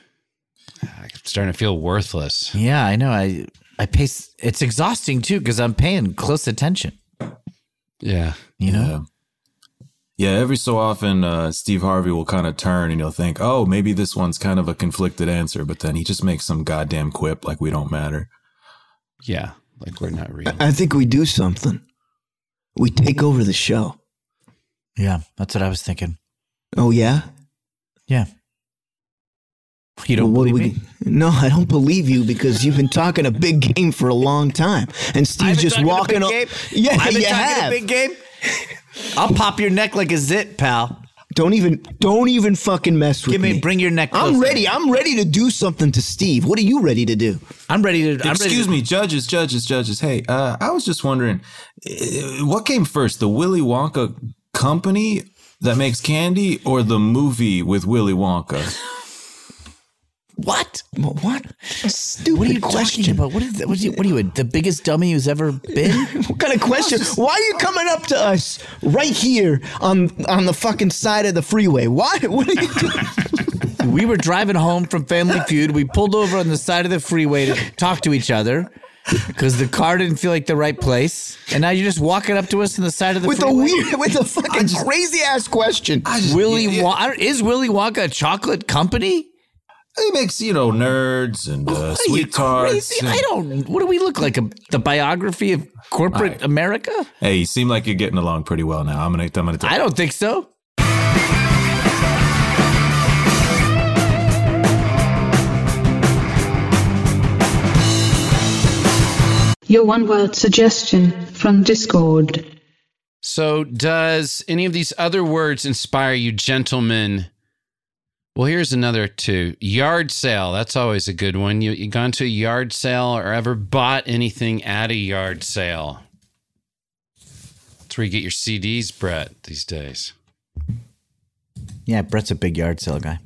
[SPEAKER 2] I'm starting to feel worthless.
[SPEAKER 5] Yeah, I know. I pay. It's exhausting too because I'm paying close attention.
[SPEAKER 2] Yeah.
[SPEAKER 5] You know?
[SPEAKER 9] Yeah, every so often, Steve Harvey will kind of turn and you'll think, oh, maybe this one's kind of a conflicted answer, but then he just makes some goddamn quip like we don't matter.
[SPEAKER 2] Yeah, like we're not real.
[SPEAKER 8] I think we do something. We take over the show.
[SPEAKER 5] Yeah, that's what I was thinking.
[SPEAKER 8] Oh, yeah?
[SPEAKER 5] Yeah. You don't believe me?
[SPEAKER 8] No, I don't believe you because you've been talking a big game for a long time. And Steve's just walking up. Yeah,
[SPEAKER 5] I've been
[SPEAKER 8] you
[SPEAKER 5] talking
[SPEAKER 8] have.
[SPEAKER 5] a big game. I'll pop your neck like a zit, pal.
[SPEAKER 8] Don't even fucking mess with me.
[SPEAKER 5] Bring your neck closer.
[SPEAKER 8] I'm ready. I'm ready to do something to Steve. What are you ready to do?
[SPEAKER 9] Excuse me, judges. Hey, I was just wondering, what came first, the Willy Wonka company that makes candy or the movie with Willy Wonka?
[SPEAKER 5] What?
[SPEAKER 8] Stupid
[SPEAKER 5] what are you
[SPEAKER 8] question.
[SPEAKER 5] talking about? What are you, the biggest dummy who's ever been?
[SPEAKER 8] What kind of question? Why are you coming up to us right here on the fucking side of the freeway? Why? What are you doing?
[SPEAKER 5] We were driving home from Family Feud. We pulled over on the side of the freeway to talk to each other because the car didn't feel like the right place. And now you're just walking up to us on the side of the freeway.
[SPEAKER 8] With a fucking crazy ass question.
[SPEAKER 5] Is Willy Wonka a chocolate company?
[SPEAKER 9] He makes, nerds and sweet tarts.
[SPEAKER 5] What do we look like? The biography of corporate America?
[SPEAKER 9] Hey, you seem like you're getting along pretty well now. I'm gonna tell
[SPEAKER 5] I don't think so.
[SPEAKER 3] Your one-word suggestion from Discord.
[SPEAKER 2] So does any of these other words inspire you, gentlemen? Well, here's another 2. Yard sale. That's always a good one. You gone to a yard sale or ever bought anything at a yard sale? That's where you get your CDs, Brett, these days.
[SPEAKER 5] Yeah, Brett's a big yard sale guy.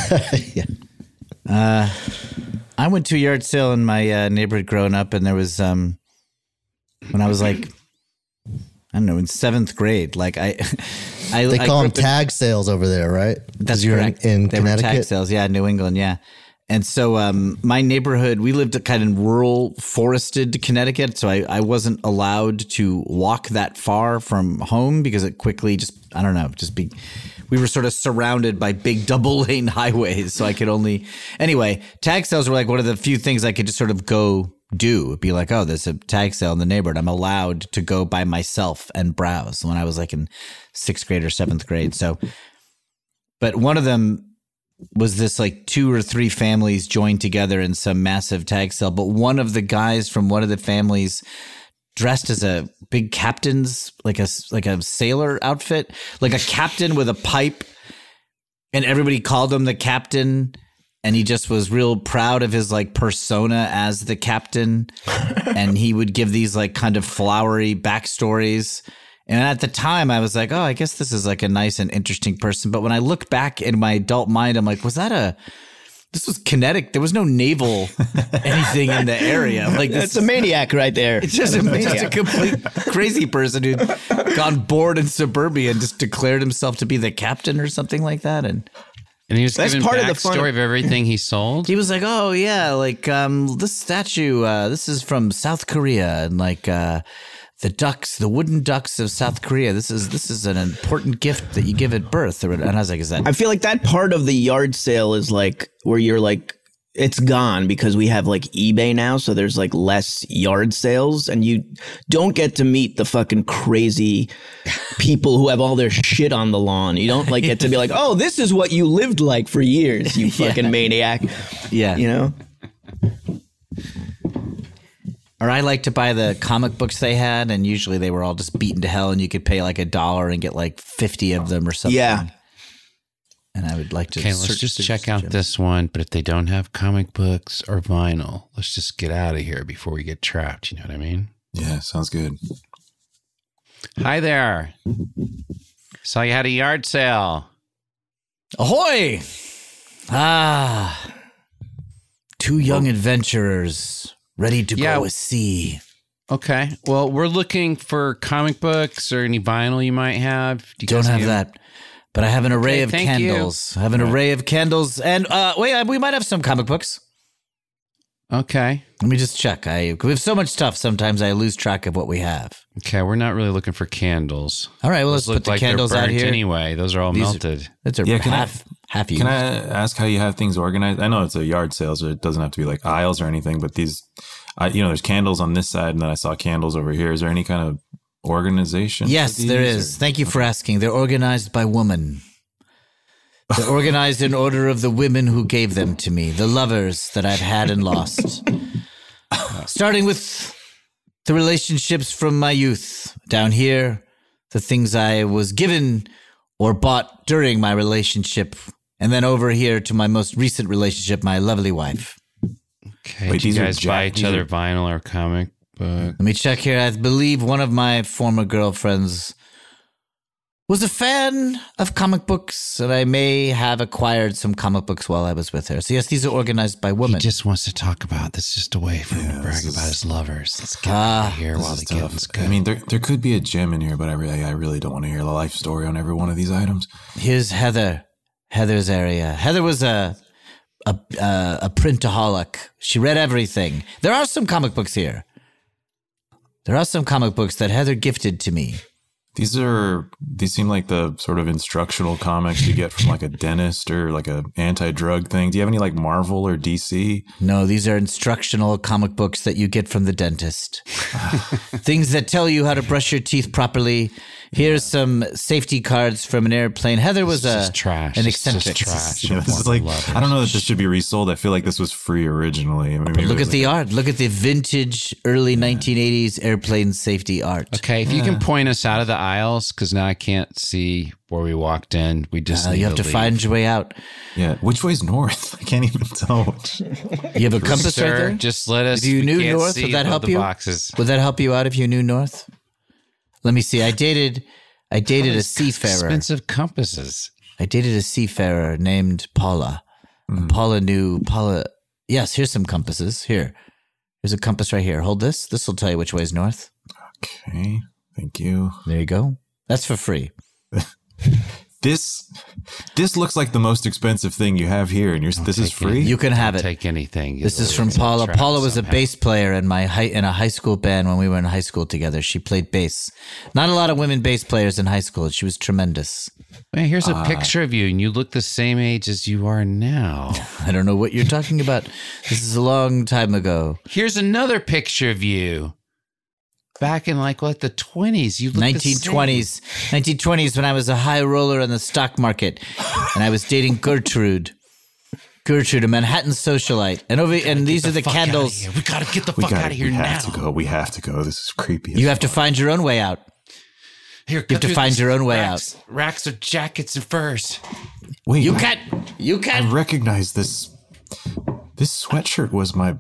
[SPEAKER 7] Yeah.
[SPEAKER 5] I went to a yard sale in my neighborhood growing up, and there was, when I was like, I don't know, in 7th grade, like
[SPEAKER 7] they call them tag sales over there, right?
[SPEAKER 5] That's
[SPEAKER 7] correct. In
[SPEAKER 5] they
[SPEAKER 7] Connecticut?
[SPEAKER 5] were tag sales, yeah, New England, yeah. And so my neighborhood, we lived kind of rural, forested Connecticut, so I wasn't allowed to walk that far from home because it quickly we were sort of surrounded by big double-lane highways, so I could only – anyway, tag sales were like one of the few things I could just sort of go do. It'd be like, oh, there's a tag sale in the neighborhood. I'm allowed to go by myself and browse when I was like in 6th grade or 7th grade. So, but one of them was this like 2 or 3 families joined together in some massive tag sale. But one of the guys from one of the families dressed as a big captain's, like a sailor outfit, like a captain with a pipe, and everybody called him the captain. And he just was real proud of his like persona as the captain. And he would give these like kind of flowery backstories. And at the time, I was like, oh, I guess this is like a nice and interesting person. But when I look back in my adult mind, I'm like, this was kinetic. There was no naval anything in the area. Like
[SPEAKER 8] that's a maniac right there.
[SPEAKER 5] It's just a complete crazy person who'd gone bored in suburbia and just declared himself to be the captain or something like that. And
[SPEAKER 2] he was
[SPEAKER 8] that's
[SPEAKER 2] giving
[SPEAKER 8] part
[SPEAKER 2] backstory
[SPEAKER 8] of the
[SPEAKER 2] of everything he sold.
[SPEAKER 5] He was like, oh yeah, like this statue, this is from South Korea, and like the wooden ducks of South Korea. This is an important gift that you give at birth. And I was like, is that?
[SPEAKER 8] I feel like that part of the yard sale is like where you're like, it's gone because we have like eBay now. So there's like less yard sales and you don't get to meet the fucking crazy people who have all their shit on the lawn. You don't like get to be like, oh, this is what you lived like for years, you fucking maniac.
[SPEAKER 5] Yeah.
[SPEAKER 8] You know?
[SPEAKER 5] Or I like to buy the comic books they had, and usually they were all just beaten to hell, and you could pay like $1 and get like 50 of them or something.
[SPEAKER 8] Yeah.
[SPEAKER 5] And I would like to.
[SPEAKER 2] Okay, let's just check out this one. But if they don't have comic books or vinyl, let's just get out of here before we get trapped. You know what I mean?
[SPEAKER 9] Yeah, sounds good.
[SPEAKER 2] Hi there. Saw you had a yard sale.
[SPEAKER 5] Ahoy! Two young adventurers. Ready to go a sea.
[SPEAKER 2] Okay. Well, we're looking for comic books or any vinyl you might have.
[SPEAKER 5] Don't have that. But I have an array of candles. I have an array of candles. And wait, we might have some comic books.
[SPEAKER 2] Okay.
[SPEAKER 5] Let me just check. We have so much stuff, sometimes I lose track of what we have.
[SPEAKER 2] Okay, we're not really looking for candles.
[SPEAKER 5] All right, well, let's put the candles out here.
[SPEAKER 2] Anyway, those are all melted.
[SPEAKER 5] That's half used.
[SPEAKER 9] Can I ask how you have things organized? I know it's a yard sale, so it doesn't have to be like aisles or anything, but these, there's candles on this side, and then I saw candles over here. Is there any kind of organization?
[SPEAKER 5] Yes, there is. Thank you for asking. They're organized by woman. They're organized in order of the women who gave them to me, the lovers that I've had and lost. Starting with the relationships from my youth. Down here, the things I was given or bought during my relationship. And then over here to my most recent relationship, my lovely wife.
[SPEAKER 2] Okay, do you guys buy each other vinyl or comic book?
[SPEAKER 5] Let me check here. I believe one of my former girlfriends was a fan of comic books, and I may have acquired some comic books while I was with her. So yes, these are organized by women.
[SPEAKER 2] He just wants to talk about this, just a way for him to brag about his lovers. Let's get out of here while the getting's good.
[SPEAKER 9] I mean, there could be a gem in here, but I really don't want to hear the life story on every one of these items.
[SPEAKER 5] Here's Heather's area. Heather was a printaholic. She read everything. There are some comic books here. There are some comic books that Heather gifted to me.
[SPEAKER 9] These seem like the sort of instructional comics you get from like a dentist or like a anti-drug thing. Do you have any like Marvel or DC?
[SPEAKER 5] No, these are instructional comic books that you get from the dentist. Things that tell you how to brush your teeth properly. Here's some safety cards from an airplane. Heather was an eccentric.
[SPEAKER 2] Trash.
[SPEAKER 9] This is like, I don't know that this should be resold. I feel like this was free originally. I mean,
[SPEAKER 5] look at the art. Look at the vintage early 1980s airplane safety art.
[SPEAKER 2] Okay, if you can point us out of the aisles, because now I can't see where we walked in. We just
[SPEAKER 5] you have to find your way out.
[SPEAKER 9] Yeah, which way's north? I can't even tell.
[SPEAKER 5] You have a compass right there?
[SPEAKER 2] Just let us.
[SPEAKER 5] If you knew north, would that help you?
[SPEAKER 2] Boxes.
[SPEAKER 5] Would that help you out if you knew north? Let me see. I dated a seafarer.
[SPEAKER 2] Expensive compasses.
[SPEAKER 5] I dated a seafarer named Paula. Paula. Yes, here's some compasses. Here's a compass right here. Hold this. This will tell you which way is north.
[SPEAKER 9] Okay. Thank you.
[SPEAKER 5] There you go. That's for free.
[SPEAKER 9] This looks like the most expensive thing you have here, and this is free.
[SPEAKER 5] You can have it.
[SPEAKER 2] Take anything.
[SPEAKER 5] This is from Paula. Paula was a bass player in a high school band when we were in high school together. She played bass. Not a lot of women bass players in high school. She was tremendous.
[SPEAKER 2] Man, here's a picture of you, and you look the same age as you are now.
[SPEAKER 5] I don't know what you're talking about. This is a long time ago.
[SPEAKER 2] Here's another picture of you. Back in the 20s, you look
[SPEAKER 5] 1920s. 1920s when I was a high roller in the stock market, and I was dating Gertrude, a Manhattan socialite, and these are the candles.
[SPEAKER 2] We gotta get the fuck out of here now.
[SPEAKER 9] We have to go. This is creepy.
[SPEAKER 5] You have to find your own way out.
[SPEAKER 2] Here,
[SPEAKER 5] you have to find your own way out.
[SPEAKER 2] Racks of jackets and furs.
[SPEAKER 9] Wait,
[SPEAKER 5] you can't.
[SPEAKER 9] I recognize this. This sweatshirt was my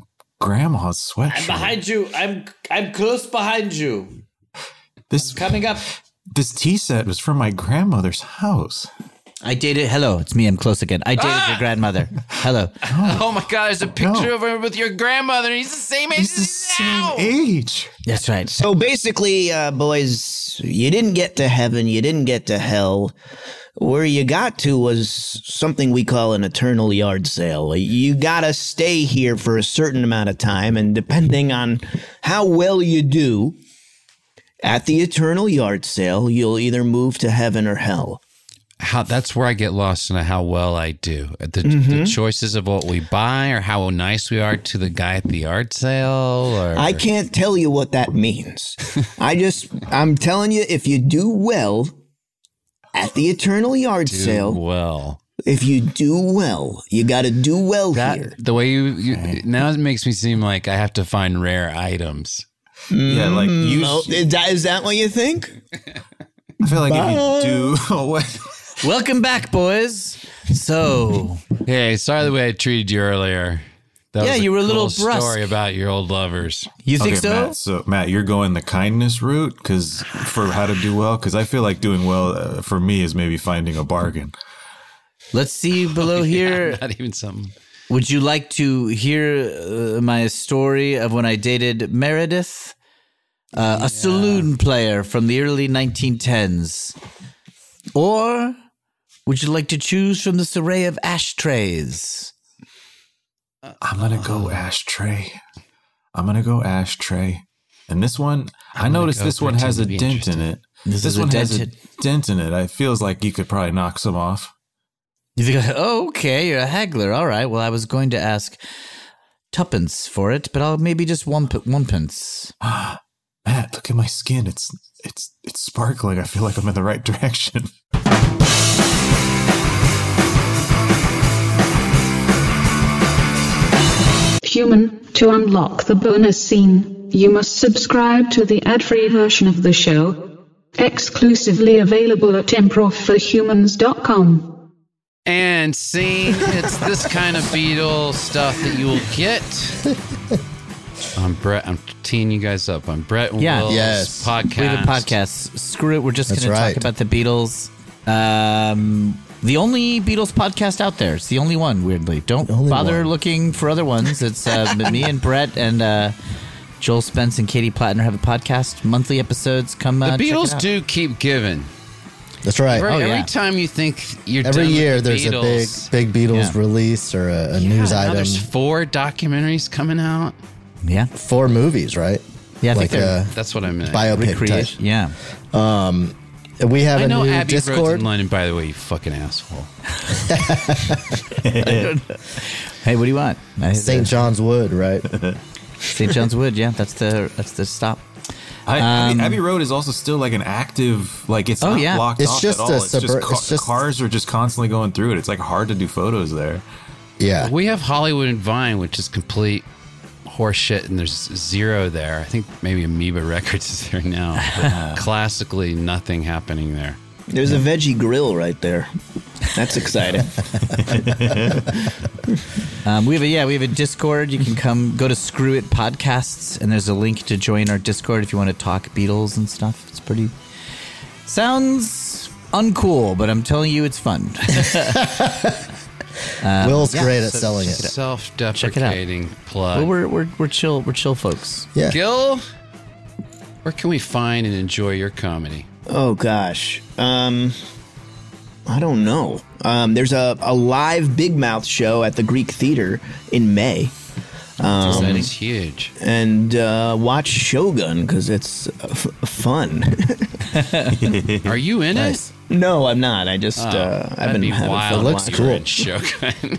[SPEAKER 9] grandma's sweatshirt.
[SPEAKER 5] I'm behind you. I'm close behind you.
[SPEAKER 9] This
[SPEAKER 5] coming up.
[SPEAKER 9] This tea set was from my grandmother's house.
[SPEAKER 5] I dated. Hello, it's me. I'm close again. I dated your grandmother. Hello.
[SPEAKER 2] Oh my God! There's a picture of him with your grandmother. He's the same age.
[SPEAKER 9] He's the same age.
[SPEAKER 5] That's right.
[SPEAKER 8] So basically, boys, you didn't get to heaven. You didn't get to hell. Where you got to was something we call an eternal yard sale. You got to stay here for a certain amount of time, and depending on how well you do at the eternal yard sale, you'll either move to heaven or hell.
[SPEAKER 2] That's where I get lost in how well I do. The choices of what we buy, or how nice we are to the guy at the yard sale. Or
[SPEAKER 8] I can't tell you what that means. I'm telling you, if you do well at the eternal yard sale, if you do well, you got to do well here.
[SPEAKER 2] The way you now it makes me seem like I have to find rare items.
[SPEAKER 9] Yeah, like you.
[SPEAKER 8] Is that what you think?
[SPEAKER 9] I feel like if you do.
[SPEAKER 5] Welcome back, boys. So,
[SPEAKER 2] hey, sorry the way I treated you earlier. That was
[SPEAKER 5] you were a little
[SPEAKER 2] cool
[SPEAKER 5] brusque.
[SPEAKER 2] Story about your old lovers.
[SPEAKER 5] You think so?
[SPEAKER 9] Matt, you're going the kindness route for how to do well. Because I feel like doing well for me is maybe finding a bargain.
[SPEAKER 5] Let's see below here.
[SPEAKER 2] Not even something.
[SPEAKER 5] Would you like to hear my story of when I dated Meredith, a saloon player from the early 1910s, or would you like to choose from this array of ashtrays?
[SPEAKER 9] I'm going to go ashtray. And this one, I noticed this one has a dent in it. This one has a dent in it. It feels like you could probably knock some off.
[SPEAKER 5] You think, oh, okay, you're a haggler. All right. Well, I was going to ask tuppence for it, but I'll maybe just one pence.
[SPEAKER 9] Matt, look at my skin. It's sparkling. I feel like I'm in the right direction.
[SPEAKER 3] Human, to unlock the bonus scene, you must subscribe to the ad-free version of the show, exclusively available at improv4humans.com.
[SPEAKER 2] And scene, it's this kind of Beatle stuff that you will get. I'm Brett. I'm teeing you guys up. I'm Brett and Will's podcast.
[SPEAKER 5] We have a podcast. Screw it. We're just going to talk about the Beatles. The only Beatles podcast out there. It's the only one, weirdly. Don't bother looking for other ones. It's me and Brett and Joel Spence and Katie Plattner have a podcast. Monthly episodes. Come
[SPEAKER 2] The Beatles do keep giving.
[SPEAKER 7] That's right.
[SPEAKER 2] Every time you think you're
[SPEAKER 7] every
[SPEAKER 2] done
[SPEAKER 7] year
[SPEAKER 2] with the
[SPEAKER 7] there's
[SPEAKER 2] Beatles,
[SPEAKER 7] a big Beatles release or a news
[SPEAKER 2] now
[SPEAKER 7] item.
[SPEAKER 2] There's 4 documentaries coming out.
[SPEAKER 5] Yeah.
[SPEAKER 7] 4 movies, right?
[SPEAKER 5] Yeah, I think
[SPEAKER 2] that's what I meant.
[SPEAKER 7] Biopic type.
[SPEAKER 5] Yeah.
[SPEAKER 7] We have
[SPEAKER 2] I know
[SPEAKER 7] a new
[SPEAKER 2] Abbey Road's
[SPEAKER 7] Discord.
[SPEAKER 2] in London, by the way, you fucking asshole.
[SPEAKER 5] Hey, what do you want?
[SPEAKER 7] St. John's Wood, right?
[SPEAKER 5] St. John's Wood, yeah. That's the stop.
[SPEAKER 9] Abbey Road is also still like an active, like it's not blocked
[SPEAKER 7] It's
[SPEAKER 9] off
[SPEAKER 7] just
[SPEAKER 9] at all.
[SPEAKER 7] it's just
[SPEAKER 9] cars are just constantly going through it. It's like hard to do photos there.
[SPEAKER 7] Yeah.
[SPEAKER 2] We have Hollywood and Vine, which is complete horseshit, and there's 0 there. I think maybe Amoeba Records is there now. But classically, nothing happening there.
[SPEAKER 8] There's a veggie grill right there. That's exciting.
[SPEAKER 5] We have a Discord. You can go to Screw It Podcasts, and there's a link to join our Discord if you want to talk Beatles and stuff. It's sounds uncool, but I'm telling you, it's fun.
[SPEAKER 7] Will's great at selling it.
[SPEAKER 2] Self-deprecating plug.
[SPEAKER 5] Well, we're chill folks.
[SPEAKER 7] Yeah.
[SPEAKER 2] Gil, where can we find and enjoy your comedy?
[SPEAKER 8] Oh gosh, I don't know. There's a live Big Mouth show at the Greek Theater in May.
[SPEAKER 2] That is huge.
[SPEAKER 8] And watch Shogun because it's fun.
[SPEAKER 2] Are you in it?
[SPEAKER 8] No, I'm not. I just I've been having fun.
[SPEAKER 7] It looks cool.
[SPEAKER 2] Shogun.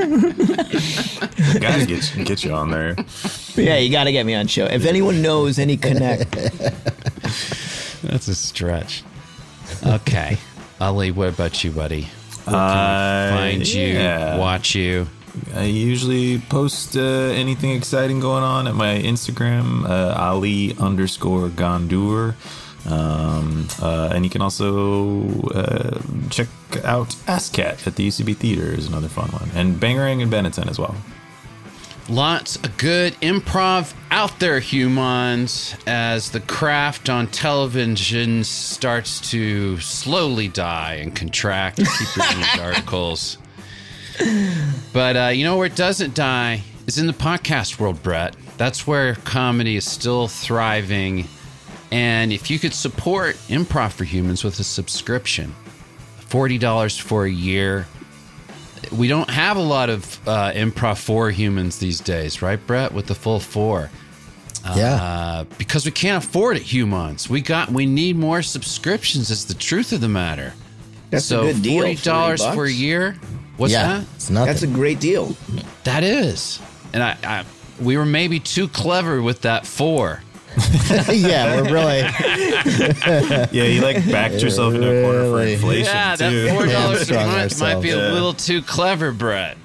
[SPEAKER 9] Gotta get you on there.
[SPEAKER 8] Yeah, you gotta get me on show. If anyone knows any Connect.
[SPEAKER 2] That's a stretch. Okay. Ali, what about you, buddy? Where can we find you, watch you?
[SPEAKER 9] I usually post anything exciting going on at my Instagram, Ali_Gandour. And you can also check out ASCAT at the UCB Theater is another fun one. And Bangarang and Benetton as well.
[SPEAKER 2] Lots of good improv out there, humans, as the craft on television starts to slowly die and contract. Keep reading these articles. But you know where it doesn't die is in the podcast world, Brett. That's where comedy is still thriving. And if you could support Improv for Humans with a subscription, $40 for a year. We don't have a lot of Improv for Humans these days, right, Brett? With the full 4. Because we can't afford it, humans. We need more subscriptions. Is the truth of the matter.
[SPEAKER 8] That's a good deal.
[SPEAKER 2] $40 for a year. What's that?
[SPEAKER 7] It's nothing.
[SPEAKER 8] That's a great deal.
[SPEAKER 2] That is. And we were maybe too clever with that 4.
[SPEAKER 7] Yeah, we're really.
[SPEAKER 9] Yeah, you like backed yourself into a corner for inflation.
[SPEAKER 2] Yeah, that
[SPEAKER 9] too.
[SPEAKER 2] $4 a month might be a little too clever, Brett.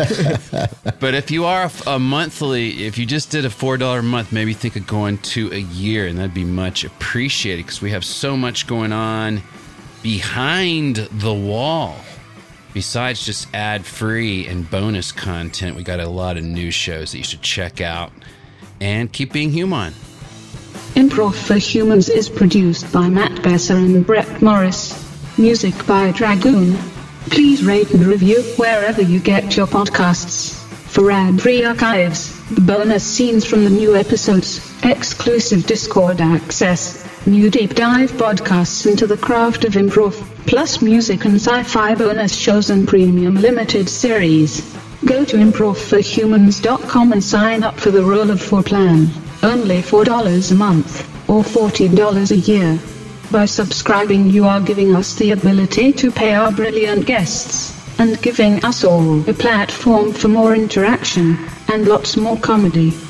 [SPEAKER 2] But if you are a monthly, if you just did a $4 a month, maybe think of going to a year, and that'd be much appreciated because we have so much going on behind the wall. Besides just ad-free and bonus content, we got a lot of new shows that you should check out. And keep being human.
[SPEAKER 3] Improv for Humans is produced by Matt Besser and Brett Morris. Music by Dragoon. Please rate and review wherever you get your podcasts. For ad-free archives, bonus scenes from the new episodes, exclusive Discord access, new deep dive podcasts into the craft of improv, plus music and sci-fi bonus shows and premium limited series. Go to improvforhumans.com and sign up for the Roll of 4 plan. Only $4 a month, or $40 a year. By subscribing, you are giving us the ability to pay our brilliant guests, and giving us all a platform for more interaction, and lots more comedy.